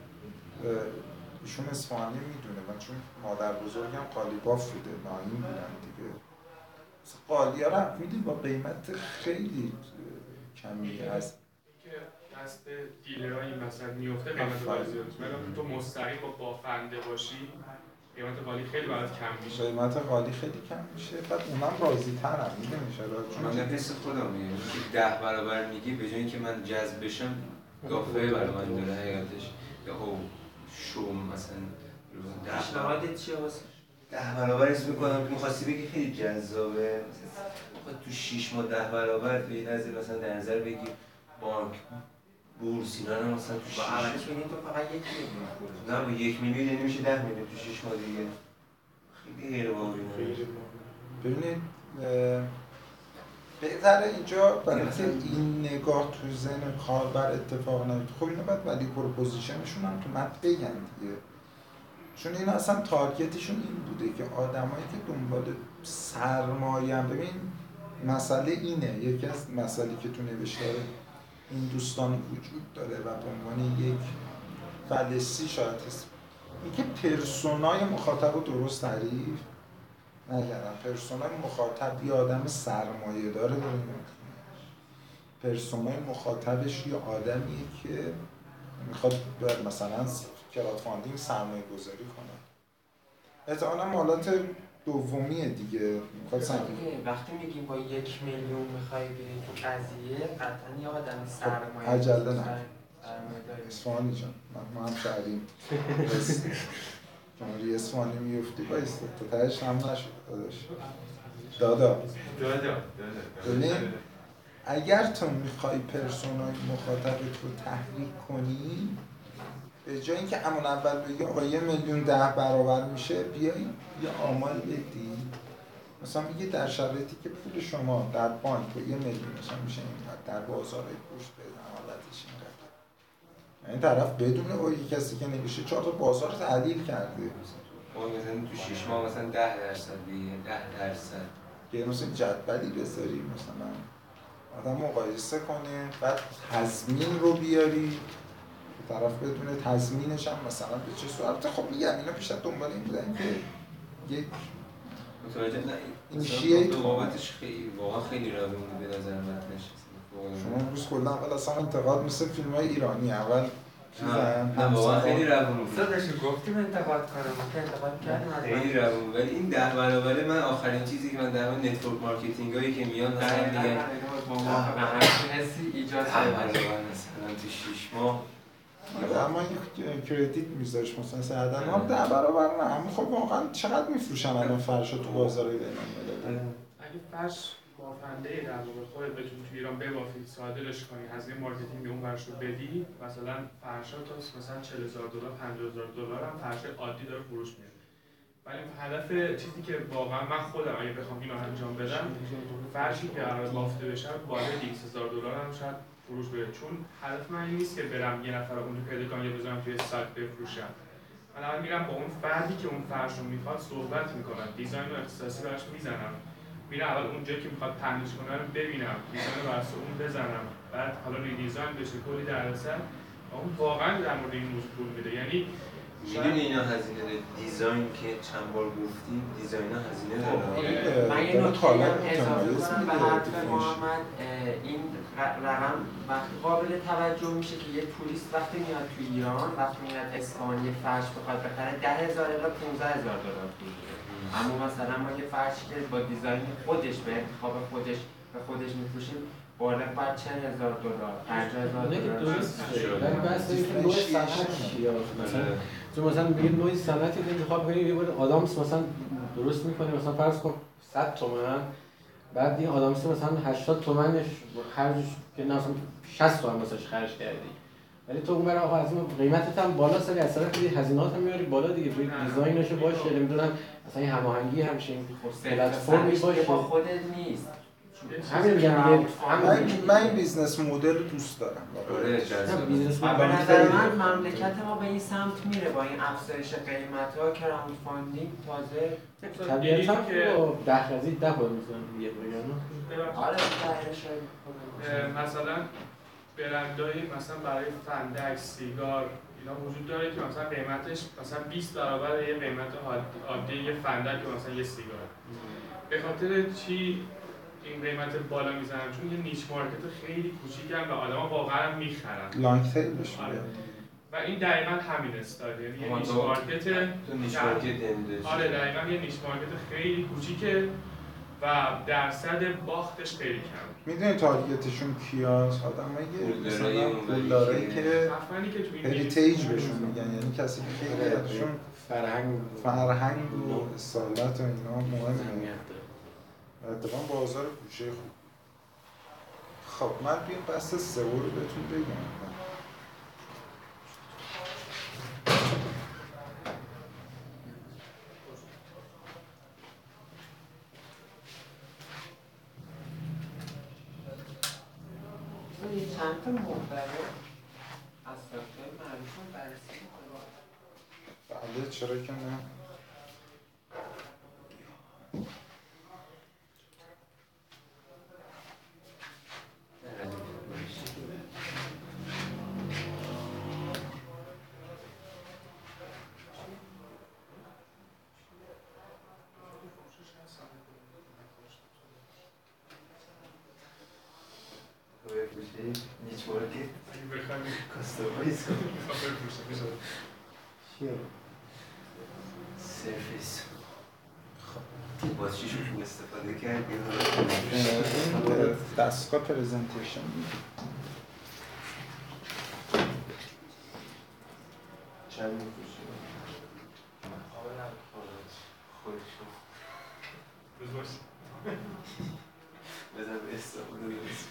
[SPEAKER 1] ایشون اصفهانی میدونه، من چون مادر بزرگم قالیباف بوده ناهین بودن دیگه، قالیا رو میدید با قیمت خیلی کمی از
[SPEAKER 2] دست دیلرها این مثلا میفته قیمت قالی زیاد میشه، ولی تو مستقیم با بافنده باشی قیمت قالی خیلی برات کم میشه.
[SPEAKER 1] قیمت قالی خیلی کم میشه، بعد اونم راضی ترم میشه.
[SPEAKER 6] من حس خودم میگم که 10 برابر میگی به جای اینکه من جذب بشم دافعه برای من داره حقیقتش، یا او شوم مثلا 10
[SPEAKER 5] پیشنهادت چیه واسه
[SPEAKER 6] 10 برابر اسم میکنم که می‌خواستی بگی خیلی جذابه، مثلا تو 6 ماه 10 برابر به این نظر مثلا در نظر بگی بانک بورس اینا رو مثلا تو 6
[SPEAKER 5] ماه اولش میدین تو فقط 1 میلیون پول،
[SPEAKER 6] نه با 1 میلیون یعنی میشه 10 میلیون تو 6 ماه دیگه. خیلی غیر واقعی.
[SPEAKER 1] ببینید بهتره اینجا برای این نگاه تو ذهن کاربر اتفاق نیفته. خب اینا باید ولی پروپوزیشنشون هم تو متن بگن دیگه، چون اینا اصلا تارگتشون این بوده که آدمایی که دنبال سرمایه هم، ببین مسئله اینه، یکی از مسائلی که تو نوشتار این دوستان وجود داره و به عنوان یک فلسی شاید هست اینکه پرسونای مخاطب رو درست تعریف نکردن. پرسونای مخاطب یه آدم سرمایه داره پرسونای مخاطبش یه آدمیه که میخواد مثلا کرات فاندینگ سرمایه گذاری کنه. احتمالاً مالات دومیه دیگه.
[SPEAKER 5] وقتی میگیم با 1 میلیون میخوای بری تو قضیه، قطعا یه آدم سرمایه
[SPEAKER 1] عجله نه. اصفهانی جان ما هم شهریم جمهوری اصفهانی میفتی بایسته تو تهش هم نشد دادا ببین اگر تو میخوای پرسونای مخاطبت رو تحریک کنی به جای اینکه همون اول بگی آقا 1,000,000 10 برابر میشه بیایی یه آمار بدی مثلا میگه در شرایطی که پول شما در بانک و 1,000,000 مثلا میشه اینقدر در بازار بورس به حالتش اینقدر این طرف بدون او کسی که نمیشه 4 تا بازار تحلیل کرده
[SPEAKER 6] مثلا تو 6 ماه مثلا 10% دیگه 10%
[SPEAKER 1] که مثلا جدولی بذاری مثلا آدم مقایسه کنه بعد تضمین رو بیاری طرف بدون تضمینش هم مثلا به چه صورت خب میگم اینا بیشتر دنبال این بودن که یک
[SPEAKER 6] متوجه نه
[SPEAKER 1] این شیعه
[SPEAKER 6] بابتش خیلی واقعا خیلی راوی بود به نظر من
[SPEAKER 1] شما امروز کلا اول اصلا انتقاد مثل فیلم‌های ایرانی اول
[SPEAKER 6] نه واقعا خیلی روون بود
[SPEAKER 5] صداشو گفتیم انتقاد کنم ما انتقاد کردیم
[SPEAKER 6] خیلی روون ولی این 10 برابره من آخرین چیزی که من در مورد نتورک مارکتینگ هایی که میاد مثلا میگن
[SPEAKER 5] با ما همین حسی ایجاد شده
[SPEAKER 6] مثلا تو 6 ماه
[SPEAKER 1] اما یک کردیت میذارش مثلا سعدن ما 10 برابر نه اما خب واقعا چقدر میفروشن الان فرش تو بازارهای بین‌المللی
[SPEAKER 2] اگه فرش بافنده در واقع خودت بتونی تو ایران ببافی صادرش کنی هزینه مارکتینگ اون برش رو بدی مثلا فرشا تا مثلا $40,000 $50,000 هم فرش عادی داره فروش میره ولی هدف چیزی که واقعا من خودم اگه بخوام اینو انجام بدم فرشی که قرار بافته بشه بالای $200,000 هم شاید فروش بره چون هدف من این نیست که برم یه نفر رو اونجا پیدا کنم یا بذارم توی سایت بفروشم من اول میرم با اون فردی که اون فرش رو میخواد صحبت میکنم دیزاین و اختصاصی براش میزنم میرم اول اونجایی که میخواد پنیش کنه رو ببینم دیزاین رو برای اون بزنم بعد حالا ریدیزاین بشه کلی درصد اون واقعا در مورد این موضوع پول میده یعنی
[SPEAKER 6] میدونی اینا هزینه داره دیزاین که چند بار گفتیم دیزاین ها هزینه داره
[SPEAKER 5] من یه نکته هم اضافه کنم به حرف محمد این رقم وقتی قابل توجه میشه که یه توریست وقتی میاد تو ایران وقتی میاد اصفهان یه فرش بخواد بخره $10,000 الی $15,000 پول میده اما مثلا ما یه فرشی که با دیزاین خودش به انتخاب خودش به خودش میفروشیم بالغ بر $40,000 $50,000
[SPEAKER 4] درست ولی بحث این نوع صنعت چیه مثلا میگید نوع صنعتی که انتخاب کنید یه بار آدامس مثلا درست میکنه مثلا فرض کن 100 تومن بعد این آدامس مثلا 80 تومنش خرجش که مثلا 60 تومن واسش خرج کردی ولی تو اونور آقا از این قیمتت هم بالا سری از طرف هزینه‌ات هم میاری بالا دیگه توی دیزاینش باشه نمیدونم مثلا این هماهنگی همچین پلتفرمی باشه
[SPEAKER 5] با خودت نیست
[SPEAKER 4] همین میگم
[SPEAKER 1] من این بیزنس مدل رو دوست دارم
[SPEAKER 4] بیزنس
[SPEAKER 5] به نظر من مملکت ما به این سمت میره با این افزایش قیمت‌ها کراود فاندینگ تازه
[SPEAKER 4] طبیعتاً که دهرزی 10 بار میزنن دیگه بگن
[SPEAKER 5] آره دهرشای
[SPEAKER 2] مثلا برندهای مثلا برای فندک سیگار اینا وجود داره که مثلا قیمتش مثلا 20 برابر یه قیمت عادی یه فندک مثلا یه سیگار به خاطر چی این قیمت بالا میزنن چون یه نیچ مارکت خیلی کوچیکن و آدما واقعا میخرن
[SPEAKER 1] لانگ تیلش
[SPEAKER 2] و این دقیقاً همین استایل یعنی یه نیچ مارکت آره دقیقاً یه نیچ مارکت خیلی کوچیکه و درصد باختش خیلی کم
[SPEAKER 1] میدونی تارگتشون کیاست؟ آدمایی مثلا پولدارایی که هریتیج بهشون میگن یعنی کسی که خیلی ازشون فرهنگ و اصالت و اینا مهمه اتفاقا بازار گوشه خوب خب من توی بحث سئو رو بهتون بگم
[SPEAKER 5] چند تا محتوا از ساختای معروف بررسی کنیم
[SPEAKER 1] بله چرا که نه
[SPEAKER 6] نیچ مارکت کاستومایز کنیم سرفیس باز چیشو خوب استفاده کردی
[SPEAKER 1] دستگاه پرزنتیشن
[SPEAKER 6] چند می‌فروشی؟ خودشون
[SPEAKER 2] بزرگ
[SPEAKER 6] بزن به استفاده درست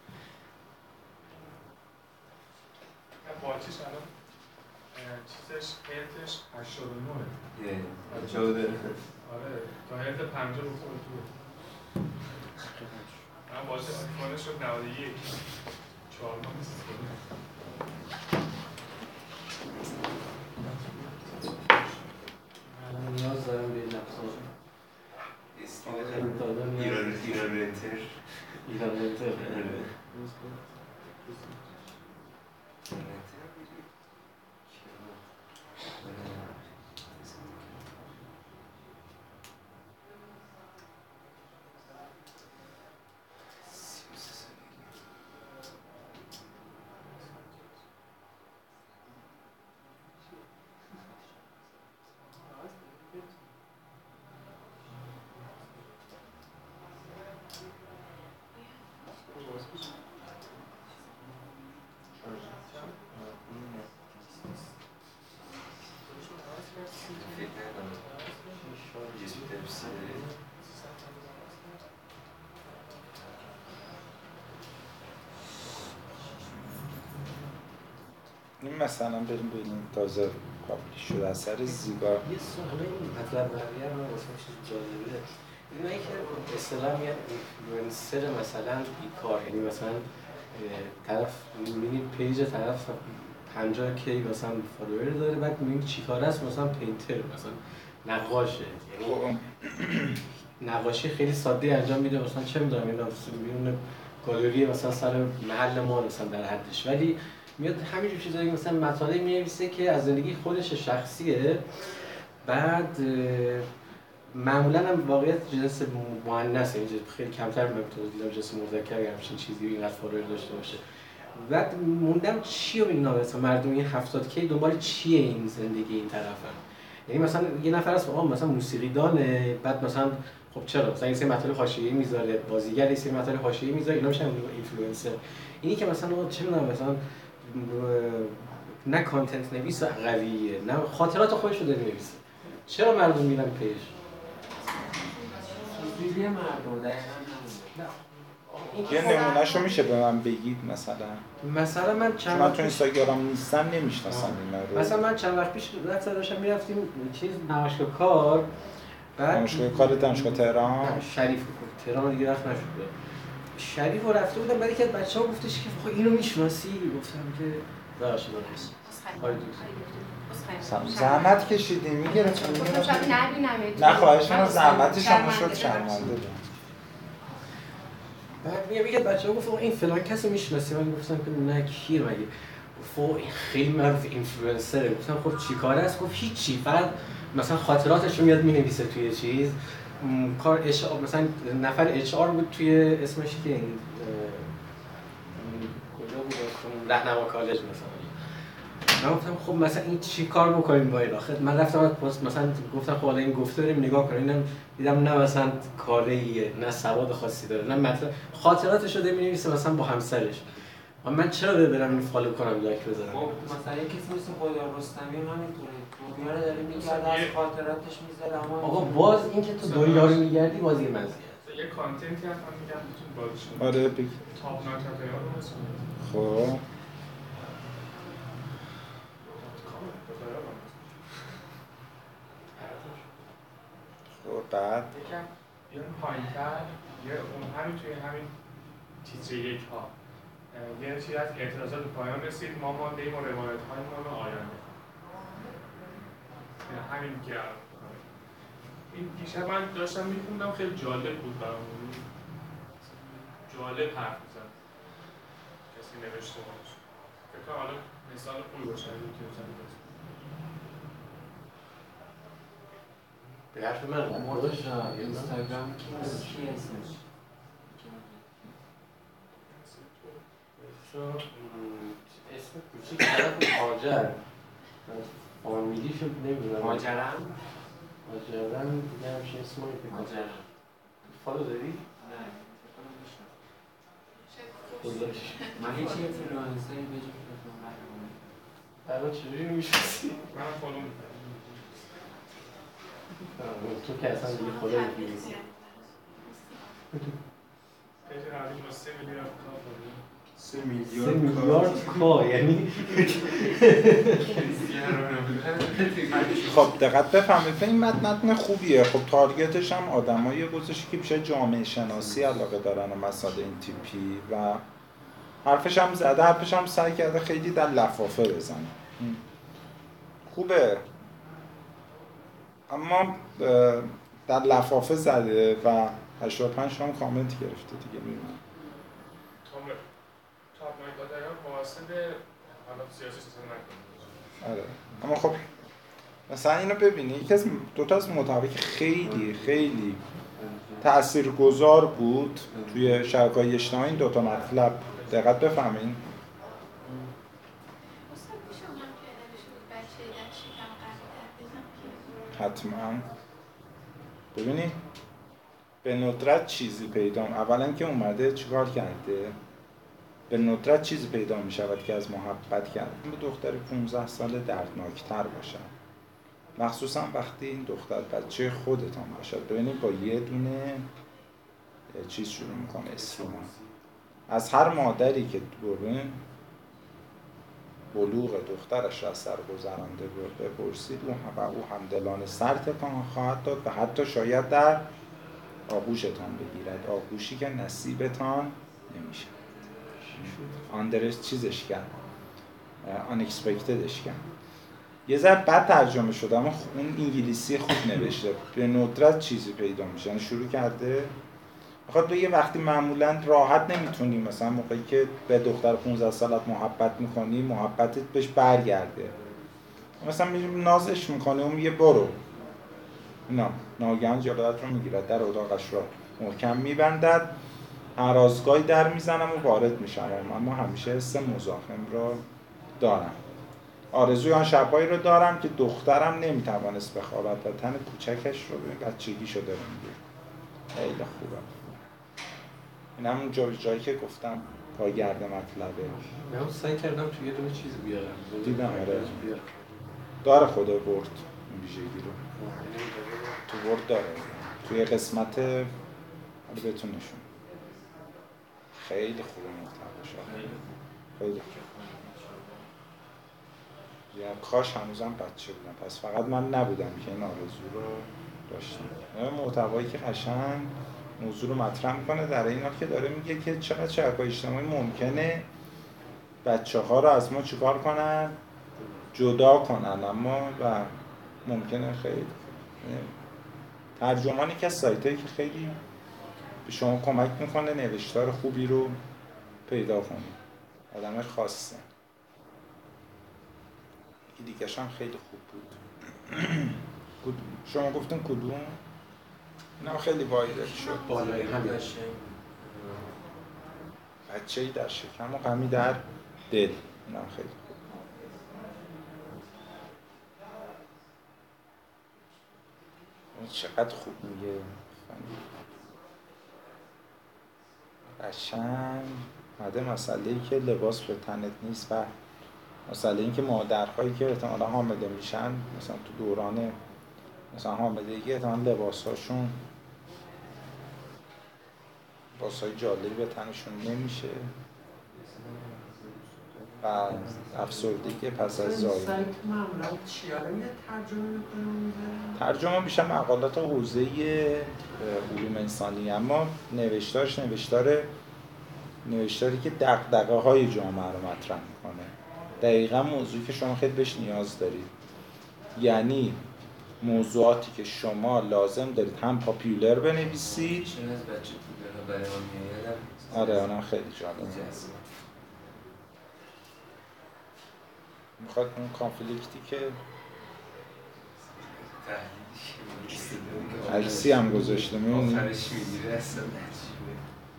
[SPEAKER 2] باچش الان چیزش هرتش 89
[SPEAKER 6] یه جوده
[SPEAKER 2] آره تا هرت 50 بخوره تو من باشه آیفون شد 91 4 ماه
[SPEAKER 4] الان نیاز دارم به لپتاپ
[SPEAKER 6] ایران رنتر
[SPEAKER 1] این مثلا بریم ببینیم تازه پابلیش شده اثر زیگار.
[SPEAKER 4] یه سوال این مطلب بقیه من واسه چیز جالبه اینه که اصطلاح میاد اینفلوئنسر مثلا بیکار، یعنی مثلا طرف میبینید پیج طرف 50 کی مثلا فالوور داره، بعد میبینید چیکار است مثلا پینتر مثلا نقاشه، یعنی نقاشی خیلی ساده انجام میده، مثلا چه میدونم اینا میونه گالری مثلا سر محل ما مثلا در حدش، ولی میاد همینجور چیزایی مثلا مطالعه می‌نویسه که از زندگی خودش شخصیه، بعد معمولا هم واقعیت جنس مؤنث، یعنی خیلی کمتر من دیدم جنس مذکر همچین چیزی اینقدر فالوور داشته باشه. بعد موندم چی رو اینا مثلا مردم این 70 کی دنبال چیه این زندگی این طرفن، یعنی مثلا یه نفر از مثلا موسیقی دانه، بعد مثلا خب چرا مثلا این سری مطالب حاشیه‌ای میذاره، بازیگر این سری مطالب حاشیه‌ای میذاره، اینا میشن اینفلوئنسر. اینی که مثلا چه می‌دونم مثلا نه کانتنت نویس قویه، نه خاطرات خودش رو داره می‌نویسه، چرا مردم میرن پیش؟
[SPEAKER 5] چیزی مردم دقیقاً
[SPEAKER 1] یه نمونهشو میشه به من بگید مثلا
[SPEAKER 4] من چند
[SPEAKER 1] من تو اینستاگرام نیستم نمیشناسم اینا رو.
[SPEAKER 4] مثلا من چند وقت پیش رفتم داشتم میرفتیم چیز نمایشگاه کار، بعد
[SPEAKER 1] نمایشگاه کار دانشگاه تهران
[SPEAKER 4] شریف تهران دیگه رفت نشد، شریف رو رفته بودم، بعد یک از بچه‌ها گفتش که خب اینو میشناسی؟ گفتم که باشید
[SPEAKER 1] زحمت کشیدی میگرفتم
[SPEAKER 7] نه
[SPEAKER 1] خواهش می‌کنم زحمت شما شد شرمنده.
[SPEAKER 4] بعد میگه بچه‌ها گفت این فلان کسو میشناسی؟ من گفتم که نه کیه مگه؟ گفت این خیلی معروف اینفلوئنسره. گفتم خب چیکاره است؟ گفت هیچی، فقط مثلا خاطراتش رو میاد مینویسه توی چیز کار مثلا نفر اچ آر بود توی اسمش که این کجا بود راهنما کالج مثلا. من گفتم خب مثلا این چی کار بکنیم با این آخر؟ من رفتم مثلا گفتم خب حالا این گفته بریم نگاه کنیم، دیدم نه مثلا کاریه، نه سواد خاصی داره، نه مطلب خاطراتش رو می‌نویسه مثلا با همسرش. من چرا برم این فالو کنم لایک بزنم؟
[SPEAKER 5] خب مثلا کسی مثل قیار رستمی همینطوره، دنیا رو داره میگرده از خاطراتش میذاره، اما
[SPEAKER 4] آقا باز اینکه تو دنیا رو میگردی باز یه مزیت.
[SPEAKER 2] یه کانتنتی هم میگم میتونید بازش کنید.
[SPEAKER 1] آره بگید.
[SPEAKER 2] تابناک تاپیار رو بسونید.
[SPEAKER 1] خب بعد
[SPEAKER 2] یکم این پایین‌تر یه اون همین توی همین تیتر یک ها یه چیزی از اعتراضات به پایان رسید، ما مانده ایم و روایت هایمان رو آینده. همین که این دیشب من داشتم میخوندم، خیلی جالب بود برامون، جالب حرف میزد کسی نوشته باشه. فکر کنم حالا مثال خوبی باشه که بزنید.
[SPEAKER 4] به حرف من
[SPEAKER 5] مرتضی اینستاگرام کی اسمش؟
[SPEAKER 4] اسم کوچیک طرف هاجر فامیلی شد نمیدونم
[SPEAKER 5] هاجرم
[SPEAKER 4] دیگه همشه اسم هایی که
[SPEAKER 5] هاجرم
[SPEAKER 4] فالو داری؟
[SPEAKER 5] نه
[SPEAKER 4] خودش
[SPEAKER 5] من هیچ اینفلوئنسری بجز بخونم
[SPEAKER 4] الان چجوری میشوسی؟
[SPEAKER 2] من فالو میکنم.
[SPEAKER 4] تو که اصلا دیگه خدا میگی.
[SPEAKER 2] پیج قبلی با 3 میلیارد تا فالو.
[SPEAKER 6] 3
[SPEAKER 4] میلیارد کا یعنی
[SPEAKER 1] خب دقت بفهمید این متن خوبیه. خب تارگتش هم آدمایی گذاشته که بیشتر جامعه شناسی علاقه دارن و مسائل این تیپی و حرفش هم زده، حرفش هم سعی کرده خیلی در لفافه بزنه. خوبه اما در لفافه زده و 85 هم کامنت گرفته دیگه. میمونه
[SPEAKER 2] تاپ نایدادران واسه حالا سیاسی سازن نکنه.
[SPEAKER 1] آره اما خب مثلا اینو ببینی یکی از دوتا از محتوایی که خیلی خیلی تاثیرگذار بود توی شبکه‌های اجتماعی این دوتا مطلب. دقت بفهمین. حتما ببینید به ندرت چیزی پیدا اولا که اومده چیکار کرده، به ندرت چیزی پیدا می شود که از محبت کردن به دختر 15 ساله دردناکتر باشد، مخصوصا وقتی این دختر بچه خودتان باشد. ببینید با یه دونه چیز شروع میکنه اسلام. از هر مادری که ببین بلوغ دخترش را سر گذرانده بپرسید و او همدلانه سر تکان خواهد داد و حتی شاید در آغوشتان بگیرد، آغوشی که نصیبتان نمیشه. آندرس چیزش کرد، unexpectedش کرد. یه ذره بد ترجمه شده اما اون انگلیسی خوب نوشته. به ندرت چیزی پیدا میشه، یعنی شروع کرده بخاطر یه وقتی معمولا راحت نمیتونی مثلا موقعی که به دختر 15 سالت محبت میکنی محبتت بهش برگرده، مثلا میریم نازش میکنه اون میگه برو، نه ناگهان جلویت رو میگیرد، در اتاقش رو محکم میبندد، هر آزگاهی در میزنم و وارد میشم، اما همیشه حس مزاحم رو دارم. آرزوی آن شب‌هایی رو دارم که دخترم نمیتوانست بخوابد و تن کوچکش رو به بچگی شده رو میگه. خیلی خوبه. این همون جایی که گفتم پایگرد مطلبه.
[SPEAKER 4] من سعی کردم توی یه دونه چیز بیارم.
[SPEAKER 1] دیدم آره. داره خود ورد این ویژگی رو. تو ورد داره. توی قسمت حالا بهتون نشون. خیلی خوبه محتواش. خیلی خوبه. یا کاش هنوزم بچه بودم، پس فقط من نبودم که این آرزو رو داشتم. محتوایی که قشنگ موضوع رو مطرح میکنه در این حال که داره میگه که چقدر شبکه‌های اجتماعی ممکنه بچه‌ها رو از ما چیکار کنن؟ جدا کنن، اما و ممکنه خیلی ترجمانی که از سایتایی که خیلی به شما کمک میکنه نوشتار خوبی رو پیدا کنید. آدم خاصه. دیگه‌ش هم خیلی خوب بود. شما گفتین کدوم؟ نه خیلی وایرال شد.
[SPEAKER 4] بالای همه
[SPEAKER 1] بچه‌ای در شکم و غمی در دل. نه خیلی خوب. چقدر خوب میگه. قشنگ ماده مسئله‌ای که لباس به تنت نیست و مسئله این که مادرهایی که احتمالا حامله میشن مثلا تو دوران مثلا حاملگی احتمالا لباساشون لباسای جالبی به تنشون نمیشه و افسردگی پس از زایمان.
[SPEAKER 5] سایت معمولا چی آدم ترجمه میکنه؟
[SPEAKER 1] ترجمه بیشتر مقالات حوزه علوم انسانی، اما نوشتاری که دغدغه‌های جامعه رو مطرح میکنه. دقیقاً موضوعی که شما خیلی بهش نیاز دارید. یعنی موضوعاتی که شما لازم دارید هم پاپیولر بنویسید.
[SPEAKER 6] چون از بچه پولر برای ما میادم.
[SPEAKER 1] آره اونم خیلی جالبه. میخواد اون کانفلیکتی که عکسی هم گذاشته میبینید
[SPEAKER 6] آخرش میگیره اصلا نجیبه.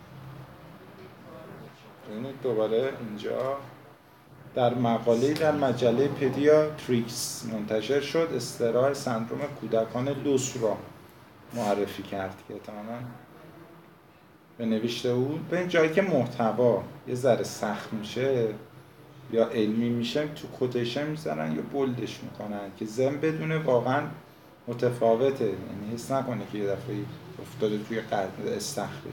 [SPEAKER 1] ببینید دوباره اینجا در مقاله در مجله پدیاتریکس منتشر شد، استراح سندروم کودکان لوس را معرفی کرد که احتمالاً به نوشته بود. به این جایی که محتوا یه ذره سخت میشه یا علمی میشه تو کوتیشن میذارن یا بولدش میکنن که ذهن بدونه واقعا متفاوته، یعنی حس نکنه که یه دفعه افتاده توی قرن استخری.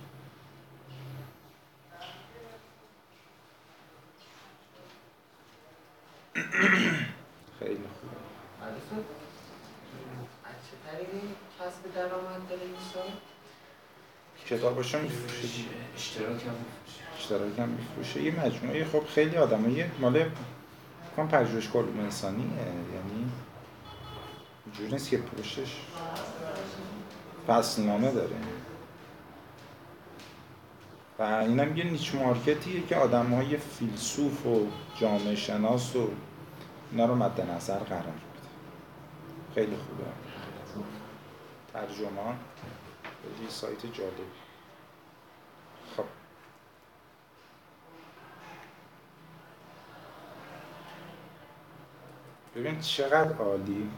[SPEAKER 1] خیلی خوبه.
[SPEAKER 5] از چه طریقی کسب درآمد داره این سایت؟
[SPEAKER 1] کتاباشو میفروشه، اشتراک هم میفروشه. یه مجموعه خب خیلی آدمایی مال کام پژوهشگاه علوم انسانیه، یعنی اینجوری نیست که پشتش فصلنامه داره و اینم یه نیچ مارکتیه که آدم‌های فیلسوف و جامعه شناس و اینا رو مد نظر قرار بده. خیلی خوبه. ترجمان خیلی سایت جالب. خب ببین چقدر عالی.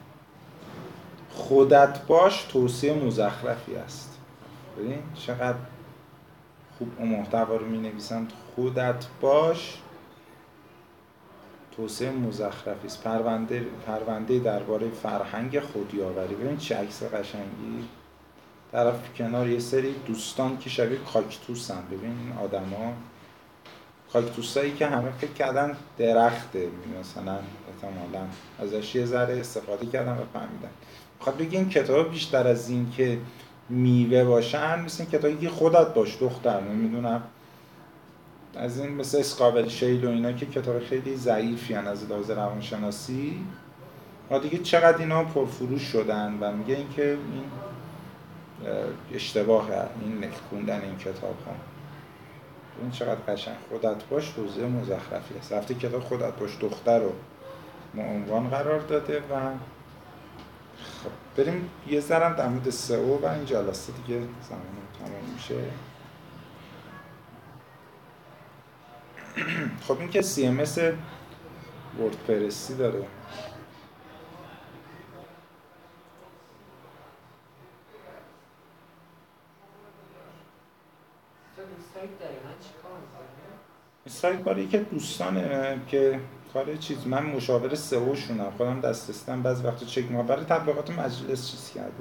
[SPEAKER 1] خودت باش توصیه مزخرفی است. ببین چقدر خوب اون محتوا رو می‌نویسن. خودت باش توصیه مزخرفی است. پرونده درباره فرهنگ خودیاوری. ببین چه عکس قشنگی. طرف کنار یه سری دوستان که شبیه کاکتوسن. ببین این آدما کاکتوسایی که همه فکر کردن درخته، مثلا احتمالاً ازش یه ذره استفاده کردن و فهمیدن. میخواد بگه این کتاب بیشتر از این که میوه باشن، مثل این کتابی که خودت باش دختر، نمیدونم از این مثل اسقابل شیل و اینا که کتاب خیلی ضعیفی هن از لحاظ روانشناسی، و دیگه چقدر اینا پرفروش شدن و میگه این که این اشتباهه این خوندن این کتاب ها. این چقدر قشنگ. خودت باش توضیح مزخرفی است. رفته کتاب خودت باش دختر رو عنوان قرار داده و خب بریم یه ذرم در مورد سئو و این جلسه دیگه زمان تمام میشه. خب این که CMS وردپرسی داره. این سایت برای که دوستانه که کار چیز، من مشاور سئو شونم، خودم دسترسی‌ام بعضی وقتا چک می‌کنم برای تبلیغات مجلس چیز کرده.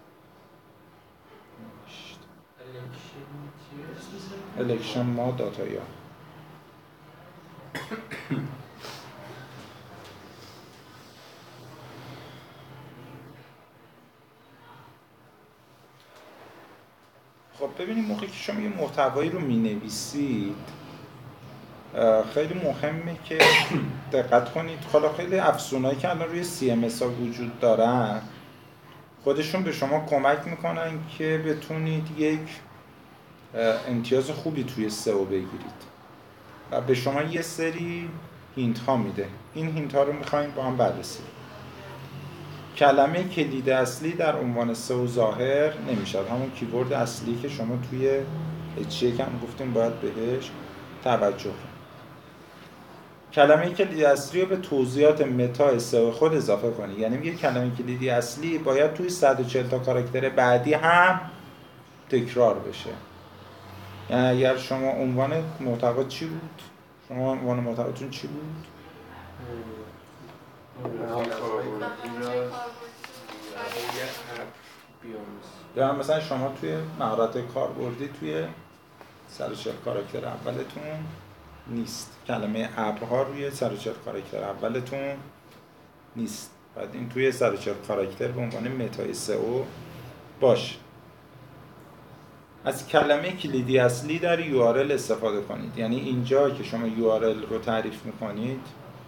[SPEAKER 1] الکشن ما داتایا. خب ببینید موقعی که شما یه محتوایی رو می‌نویسید خیلی مهمه که دقت کنید. حالا خیلی افزونایی که الان روی CMS ها وجود دارن خودشون به شما کمک میکنن که بتونید یک امتیاز خوبی توی سئو بگیرید و به شما یه سری هینت ها میده. این هینت ها رو میخوایم با هم بررسی. کلمه کلید اصلی در عنوان سئو ظاهر نمیشد. همون کیورد اصلی که شما توی H1 هم گفتیم باید بهش توجه کنید. کلمه کلیدی اصلی رو به توضیحات متا سئو خود اضافه کنید. یعنی میگه کلمه کلیدی اصلی باید توی 140 تا کاراکتر بعدی هم تکرار بشه. یعنی اگر شما عنوان محتوا چی بود؟ شما عنوان محتواتون چی بود؟ یا مثلا شما توی مهارت کاربردی توی 140 کاراکتر اولتون نیست. کلمه ابرها روی 140 کاراکتر اولتون نیست. بعد این توی 140 کاراکتر به عنوان متای سئو باشه. از کلمه کلیدی اصلی در URL استفاده کنید. یعنی اینجا که شما URL رو تعریف میکنید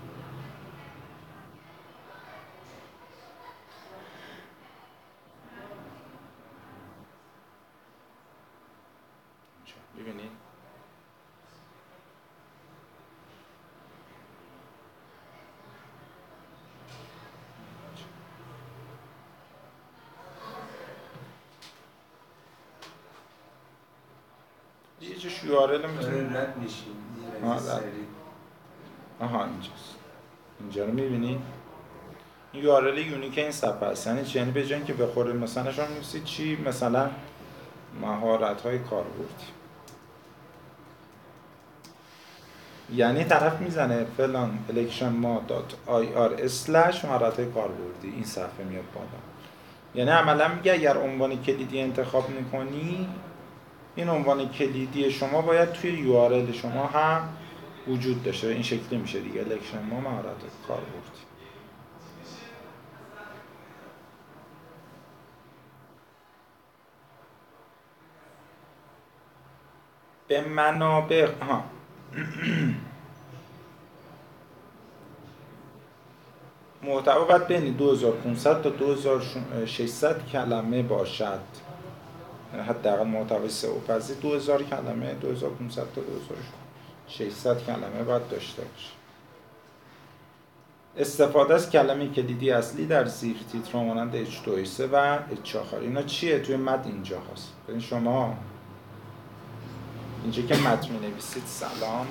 [SPEAKER 1] ببینید یه جاش URL میتونید
[SPEAKER 6] رد میشیم.
[SPEAKER 1] آها اینجاست. اینجا رو میبینید این URL یونیک این صفحه است. یعنی به جای اینکه بخوره مثلا شما می‌نویسید چی، مثلا مهارت‌های کاربردی. یعنی طرف میزنه فلان electionma.ir/ مهارت‌های کاربردی، این صفحه میاد بالا. یعنی عملا میگه اگر عنوان کلیدی انتخاب میکنی، این عنوان کلیدی شما باید توی URL شما هم وجود داشته. این شکلی میشه دیگه electionma مهارت‌های کاربردی. به منابع محتوا باید بین 2500 تا 2600 کلمه باشد. یعنی حداقل محتوای SEO پذیر 2000 کلمه، 2500 تا 2600 کلمه باید داشته باشه. استفاده از کلمه کلیدی اصلی در زیر تیتر مانند H2H3 و H4. اینا چیه؟ توی متن اینجا هست. یعنی شما اینجا که متن می‌نویسید سلام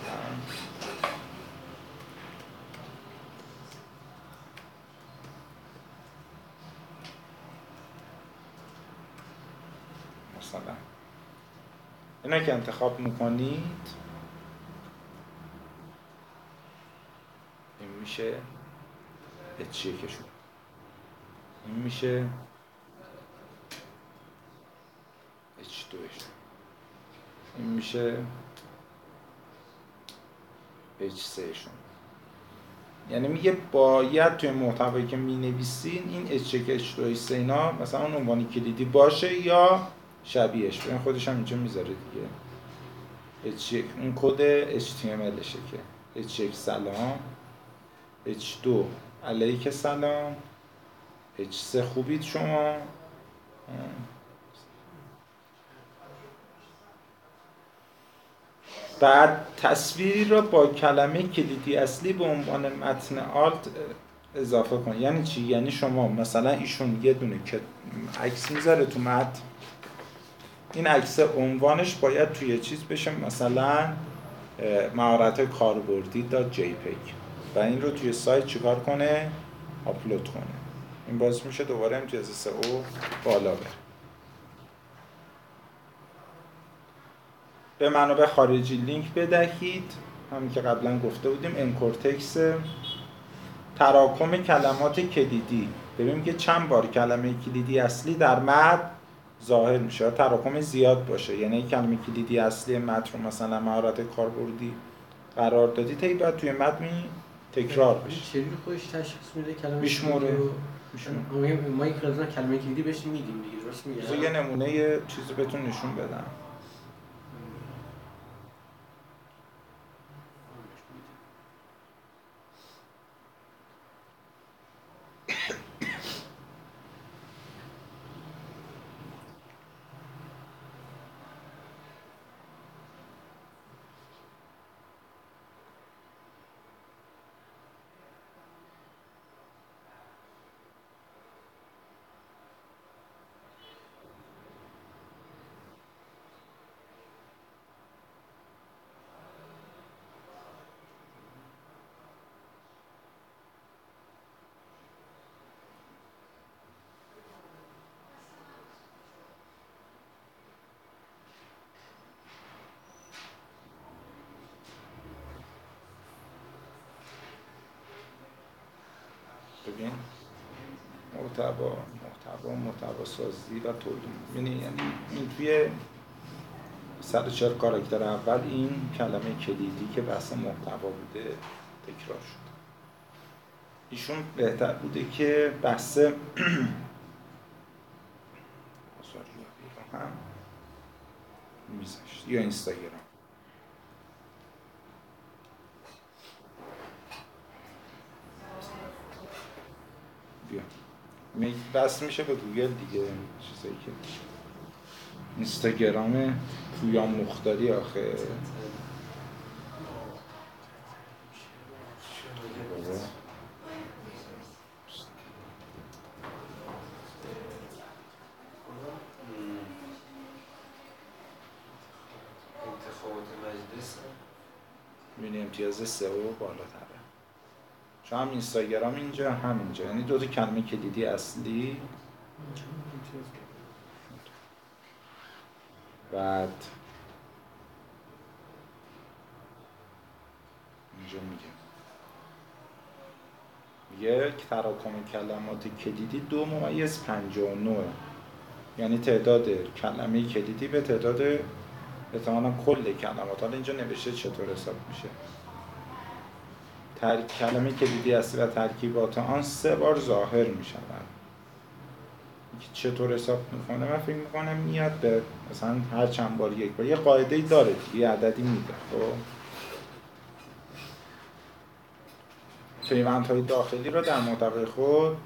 [SPEAKER 1] مثلا اینا که انتخاب میکنید، این میشه H1 کشون، این میشه H2 این میشه H3 شون. یعنی میگه باید توی محتوایی که مینویسین این H1 H2 اینا مثلا اون عنوان کلیدی باشه یا شبیهش. ببین خودش هم اینجا میذاره دیگه. H1 اون کد HTMLشه که H1 سلام، H2 علیک سلام، H3 خوبید شما. بعد تصویری را با کلمه کلیدی اصلی به عنوان متن آلت اضافه کن. یعنی چی؟ یعنی شما مثلا ایشون یه دونه عکس میذاره تو متن، این عکس عنوانش باید توی چیز بشه، مثلا مهارت کاربردی .jpg و این رو توی سایت چیکار کنه؟ آپلود کنه. این باعث میشه دوباره امتیاز SEO بالا بره. به منابع خارجی لینک بدهید، همین که قبلا گفته بودیم. انکورتکس تراکم کلمات کلیدی. ببینیم که چند بار کلمه کلیدی اصلی در متن ظاهر میشه. تراکم زیاد باشه، یعنی کلمه کلیدی اصلی متن رو مثلا مهارت کاربردی قرار دادید، تا باید توی متن تکرار بشه.
[SPEAKER 4] چجوری خودش تشخیص میده کلمه
[SPEAKER 1] بیشموره.
[SPEAKER 4] ما یک رازن کلمه کلیدی بهش میدیم دیگه، درست میگم؟
[SPEAKER 1] یه نمونه یه چیزی بهتون نشون بدم. ببین محتوا سازی و تولید. یعنی این توی 140 کاراکتر اول این کلمه کلیدی که بحث محتوا بوده تکرار شد. ایشون بهتر بوده که بحث بازاریابی رو هم میذاشت، یا اینستاگرام. بیا بس میشه به گوگل دیگه، چیزایی که اینستاگرام پویان مختاری آخه می‌بینی امتیاز SEO بالاتره. چون هم اینستاگرام اینجا هم اینجا، یعنی دو تا کلمه کلیدی اصلی. بعد اینجا میگه یک تراکم کلمات کلیدی 2.59 یعنی تعداد کلمه کلیدی به تعداد احتمالاً کل کلمات. حالا اینجا نوشته چطور حساب میشه. کلمه کلیدی اصلی و ترکیبات آن 3 بار ظاهر میشود. چطور حساب میکنه؟ من فکر میکنم میاد به مثلا هر چند بار یک بار یه قاعده‌ای داره، یه عددی میده. خب پیوندهای داخلی رو در محتوای خود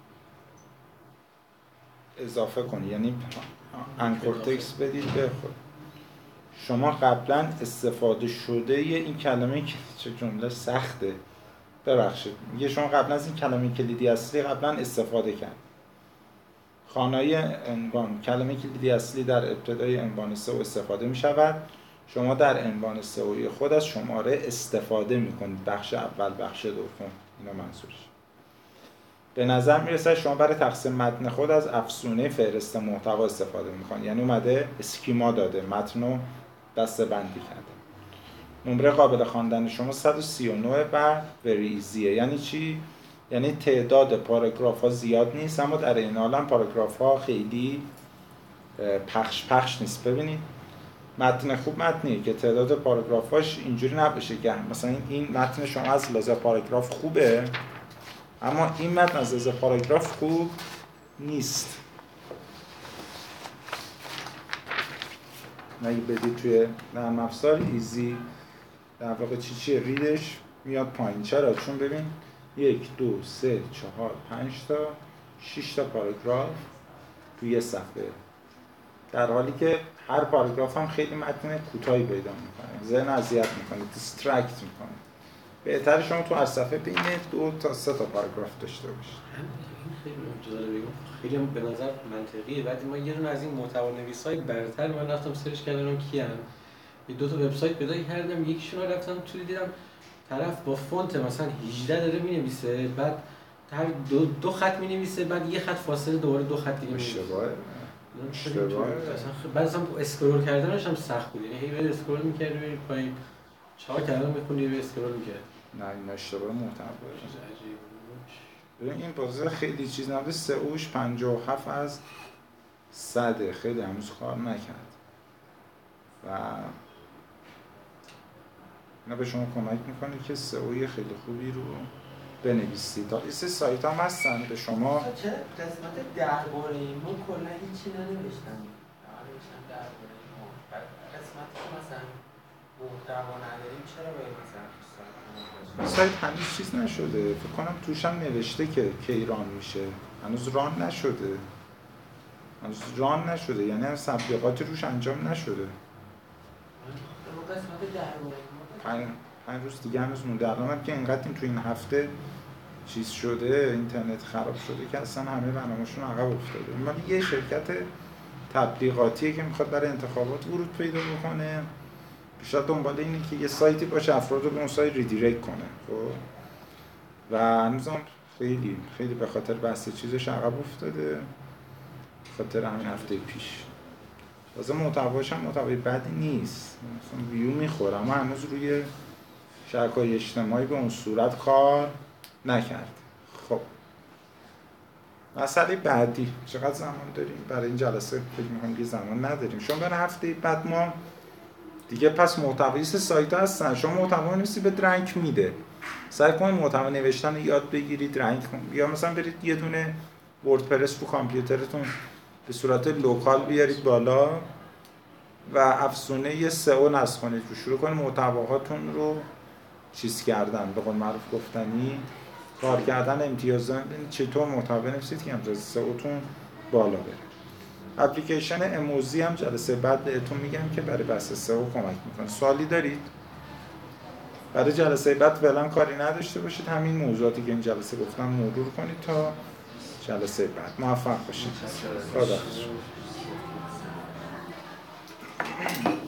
[SPEAKER 1] اضافه کنی، یعنی انکور تکست بدید به خود. شما قبلا استفاده شده این کلمه، چه جمله سخته، ببخشید، میگه شما قبلا از این کلمه کلیدی اصلی قبلا استفاده کرد. خانه‌ای عنوان کلمه کلیدی اصلی در ابتدای عنوان سئو استفاده می شود. شما در عنوان سئویی خود از شماره استفاده می کنید، بخش اول، بخش دوم، اینا منظورش. به نظر می رسد شما برای تقسیم متن خود از افزونه فهرست محتوا استفاده می کنید. یعنی اومده اسکیما داده، متن رو دسته بندی کرده. نمره قابل خواندن شما 139 و very easy. یعنی چی؟ یعنی تعداد پاراگراف ها زیاد نیست، اما در این حال هم پاراگراف ها خیلی پخش نیست. ببینید متن خوب متنیه که تعداد پاراگرافاش اینجوری نباشه که مثلا این متن شما از لحاظ پاراگراف خوبه اما این متن از لحاظ پاراگراف خوب نیست. اگه بدید توی نرم افزار ایزی در واقع چیه ریدش میاد پایین. چرا؟ چون ببین 1 2 3 4 5 تا 6 تا پاراگراف توی یه صفحه، در حالی که هر پاراگراف هم خیلی متن کوتاهی پیدا میکنه، ذهن اذیت میکنه، دیسترکت میکنه. بهتره شما تو هر صفحه بین 2 تا 3 تا پاراگراف داشته باشید.
[SPEAKER 4] این خیلی انتظار بگم خیلی به نظر منطقیه. بعد ما یه دونه از این محتوا نویسای برتر من رفتم سرچ کردم کیان، یه 2 تا وبسایت پیدا کردم، یکیشون رو رفتم توی دیدم طرف با فونت مثلا 18 داره مینویسه، بعد هر دو خط مینویسه، بعد یه خط فاصله دوباره 2 خط دیگه مینویسه. اشتباهه. بعد اصلا اسکرول کردنش هم سخت بود، یعنی هی اسکرول می‌کردی بری پایین 4 کلمه می‌خونی و اسکرول می‌کردی.
[SPEAKER 1] نه این اشتباه محتوا عجیب بود. این بازه خیلی چیز نبوده. سئوش 57 از 100 خیلی هنوز کار نکرد و اینا به شما کمک میکنه که سئوی خیلی خوبی رو بنویسید. تا لیست سایت هم هستن به شما.
[SPEAKER 3] چه قسمت درباره ما کلا هیچی ننوشتم. ننوشتم درباره ما. قسمتی که مثلا محتوا نداریم چرا باید مثلا
[SPEAKER 1] سایت هنوز چیز نشده. فکر کنم توش هم نوشته که کی ران میشه. هنوز ران نشده. یعنی هم تبلیغاتی روش انجام نشده.
[SPEAKER 3] قسمت درباره ما
[SPEAKER 1] 5 روز دیگه هنوز مونده. الان هم که اینقدر تو این هفته چیز شده، اینترنت خراب شده که اصلا همه برنامه‌شون عقب افتاده. ولی یه شرکت تبلیغاتیه که میخواد برای انتخابات ورود پیدا بکنه. بیشتر دنبال اینه که یه سایتی باشه افراد رو به اون سایت ریدایرکت کنه. خب و هنوزم خیلی به خاطر بحث چیزش عقب افتاده. به خاطر همین هفته پیش. واسه محتواش هم محتوای بدی نیست. مثلا ویو میخوره اما هنوز روی شبکه‌های اجتماعی به اون صورت کار نکرد. خب مسئله بعدی، چقدر زمان داریم برای این جلسه؟ فکر می‌کنم یه زمان نداریم. شما برای هفته بعد ما دیگه پس محتواییست سایت هستن. شما محتوا نویسی به درنک میده. سعی کنید محتوا نوشتن رو یاد بگیرید، درنک کنید. یا مثلا برید یه دونه وردپرس رو کامپیوترتون به صورت لوکال بیارید بالا و افزونه سئو نصب کنید رو شروع کنید محتواهاتون رو چیز کردن، به قول معروف گفتنی کار کردن، امتیازات ببینید چطور محتوا بنویسید که امتیاز سئوتون بالا بره. اپلیکیشن اموزی هم جلسه بعد بهتون میگم که برای بحث سئو کمک میکنه. سوالی دارید؟ برای جلسه بعد فعلا کاری نداشته باشید، همین موضوعاتی که این جلسه گفتم مرور کنید تا جلسه بعد. موفق باشید. خدا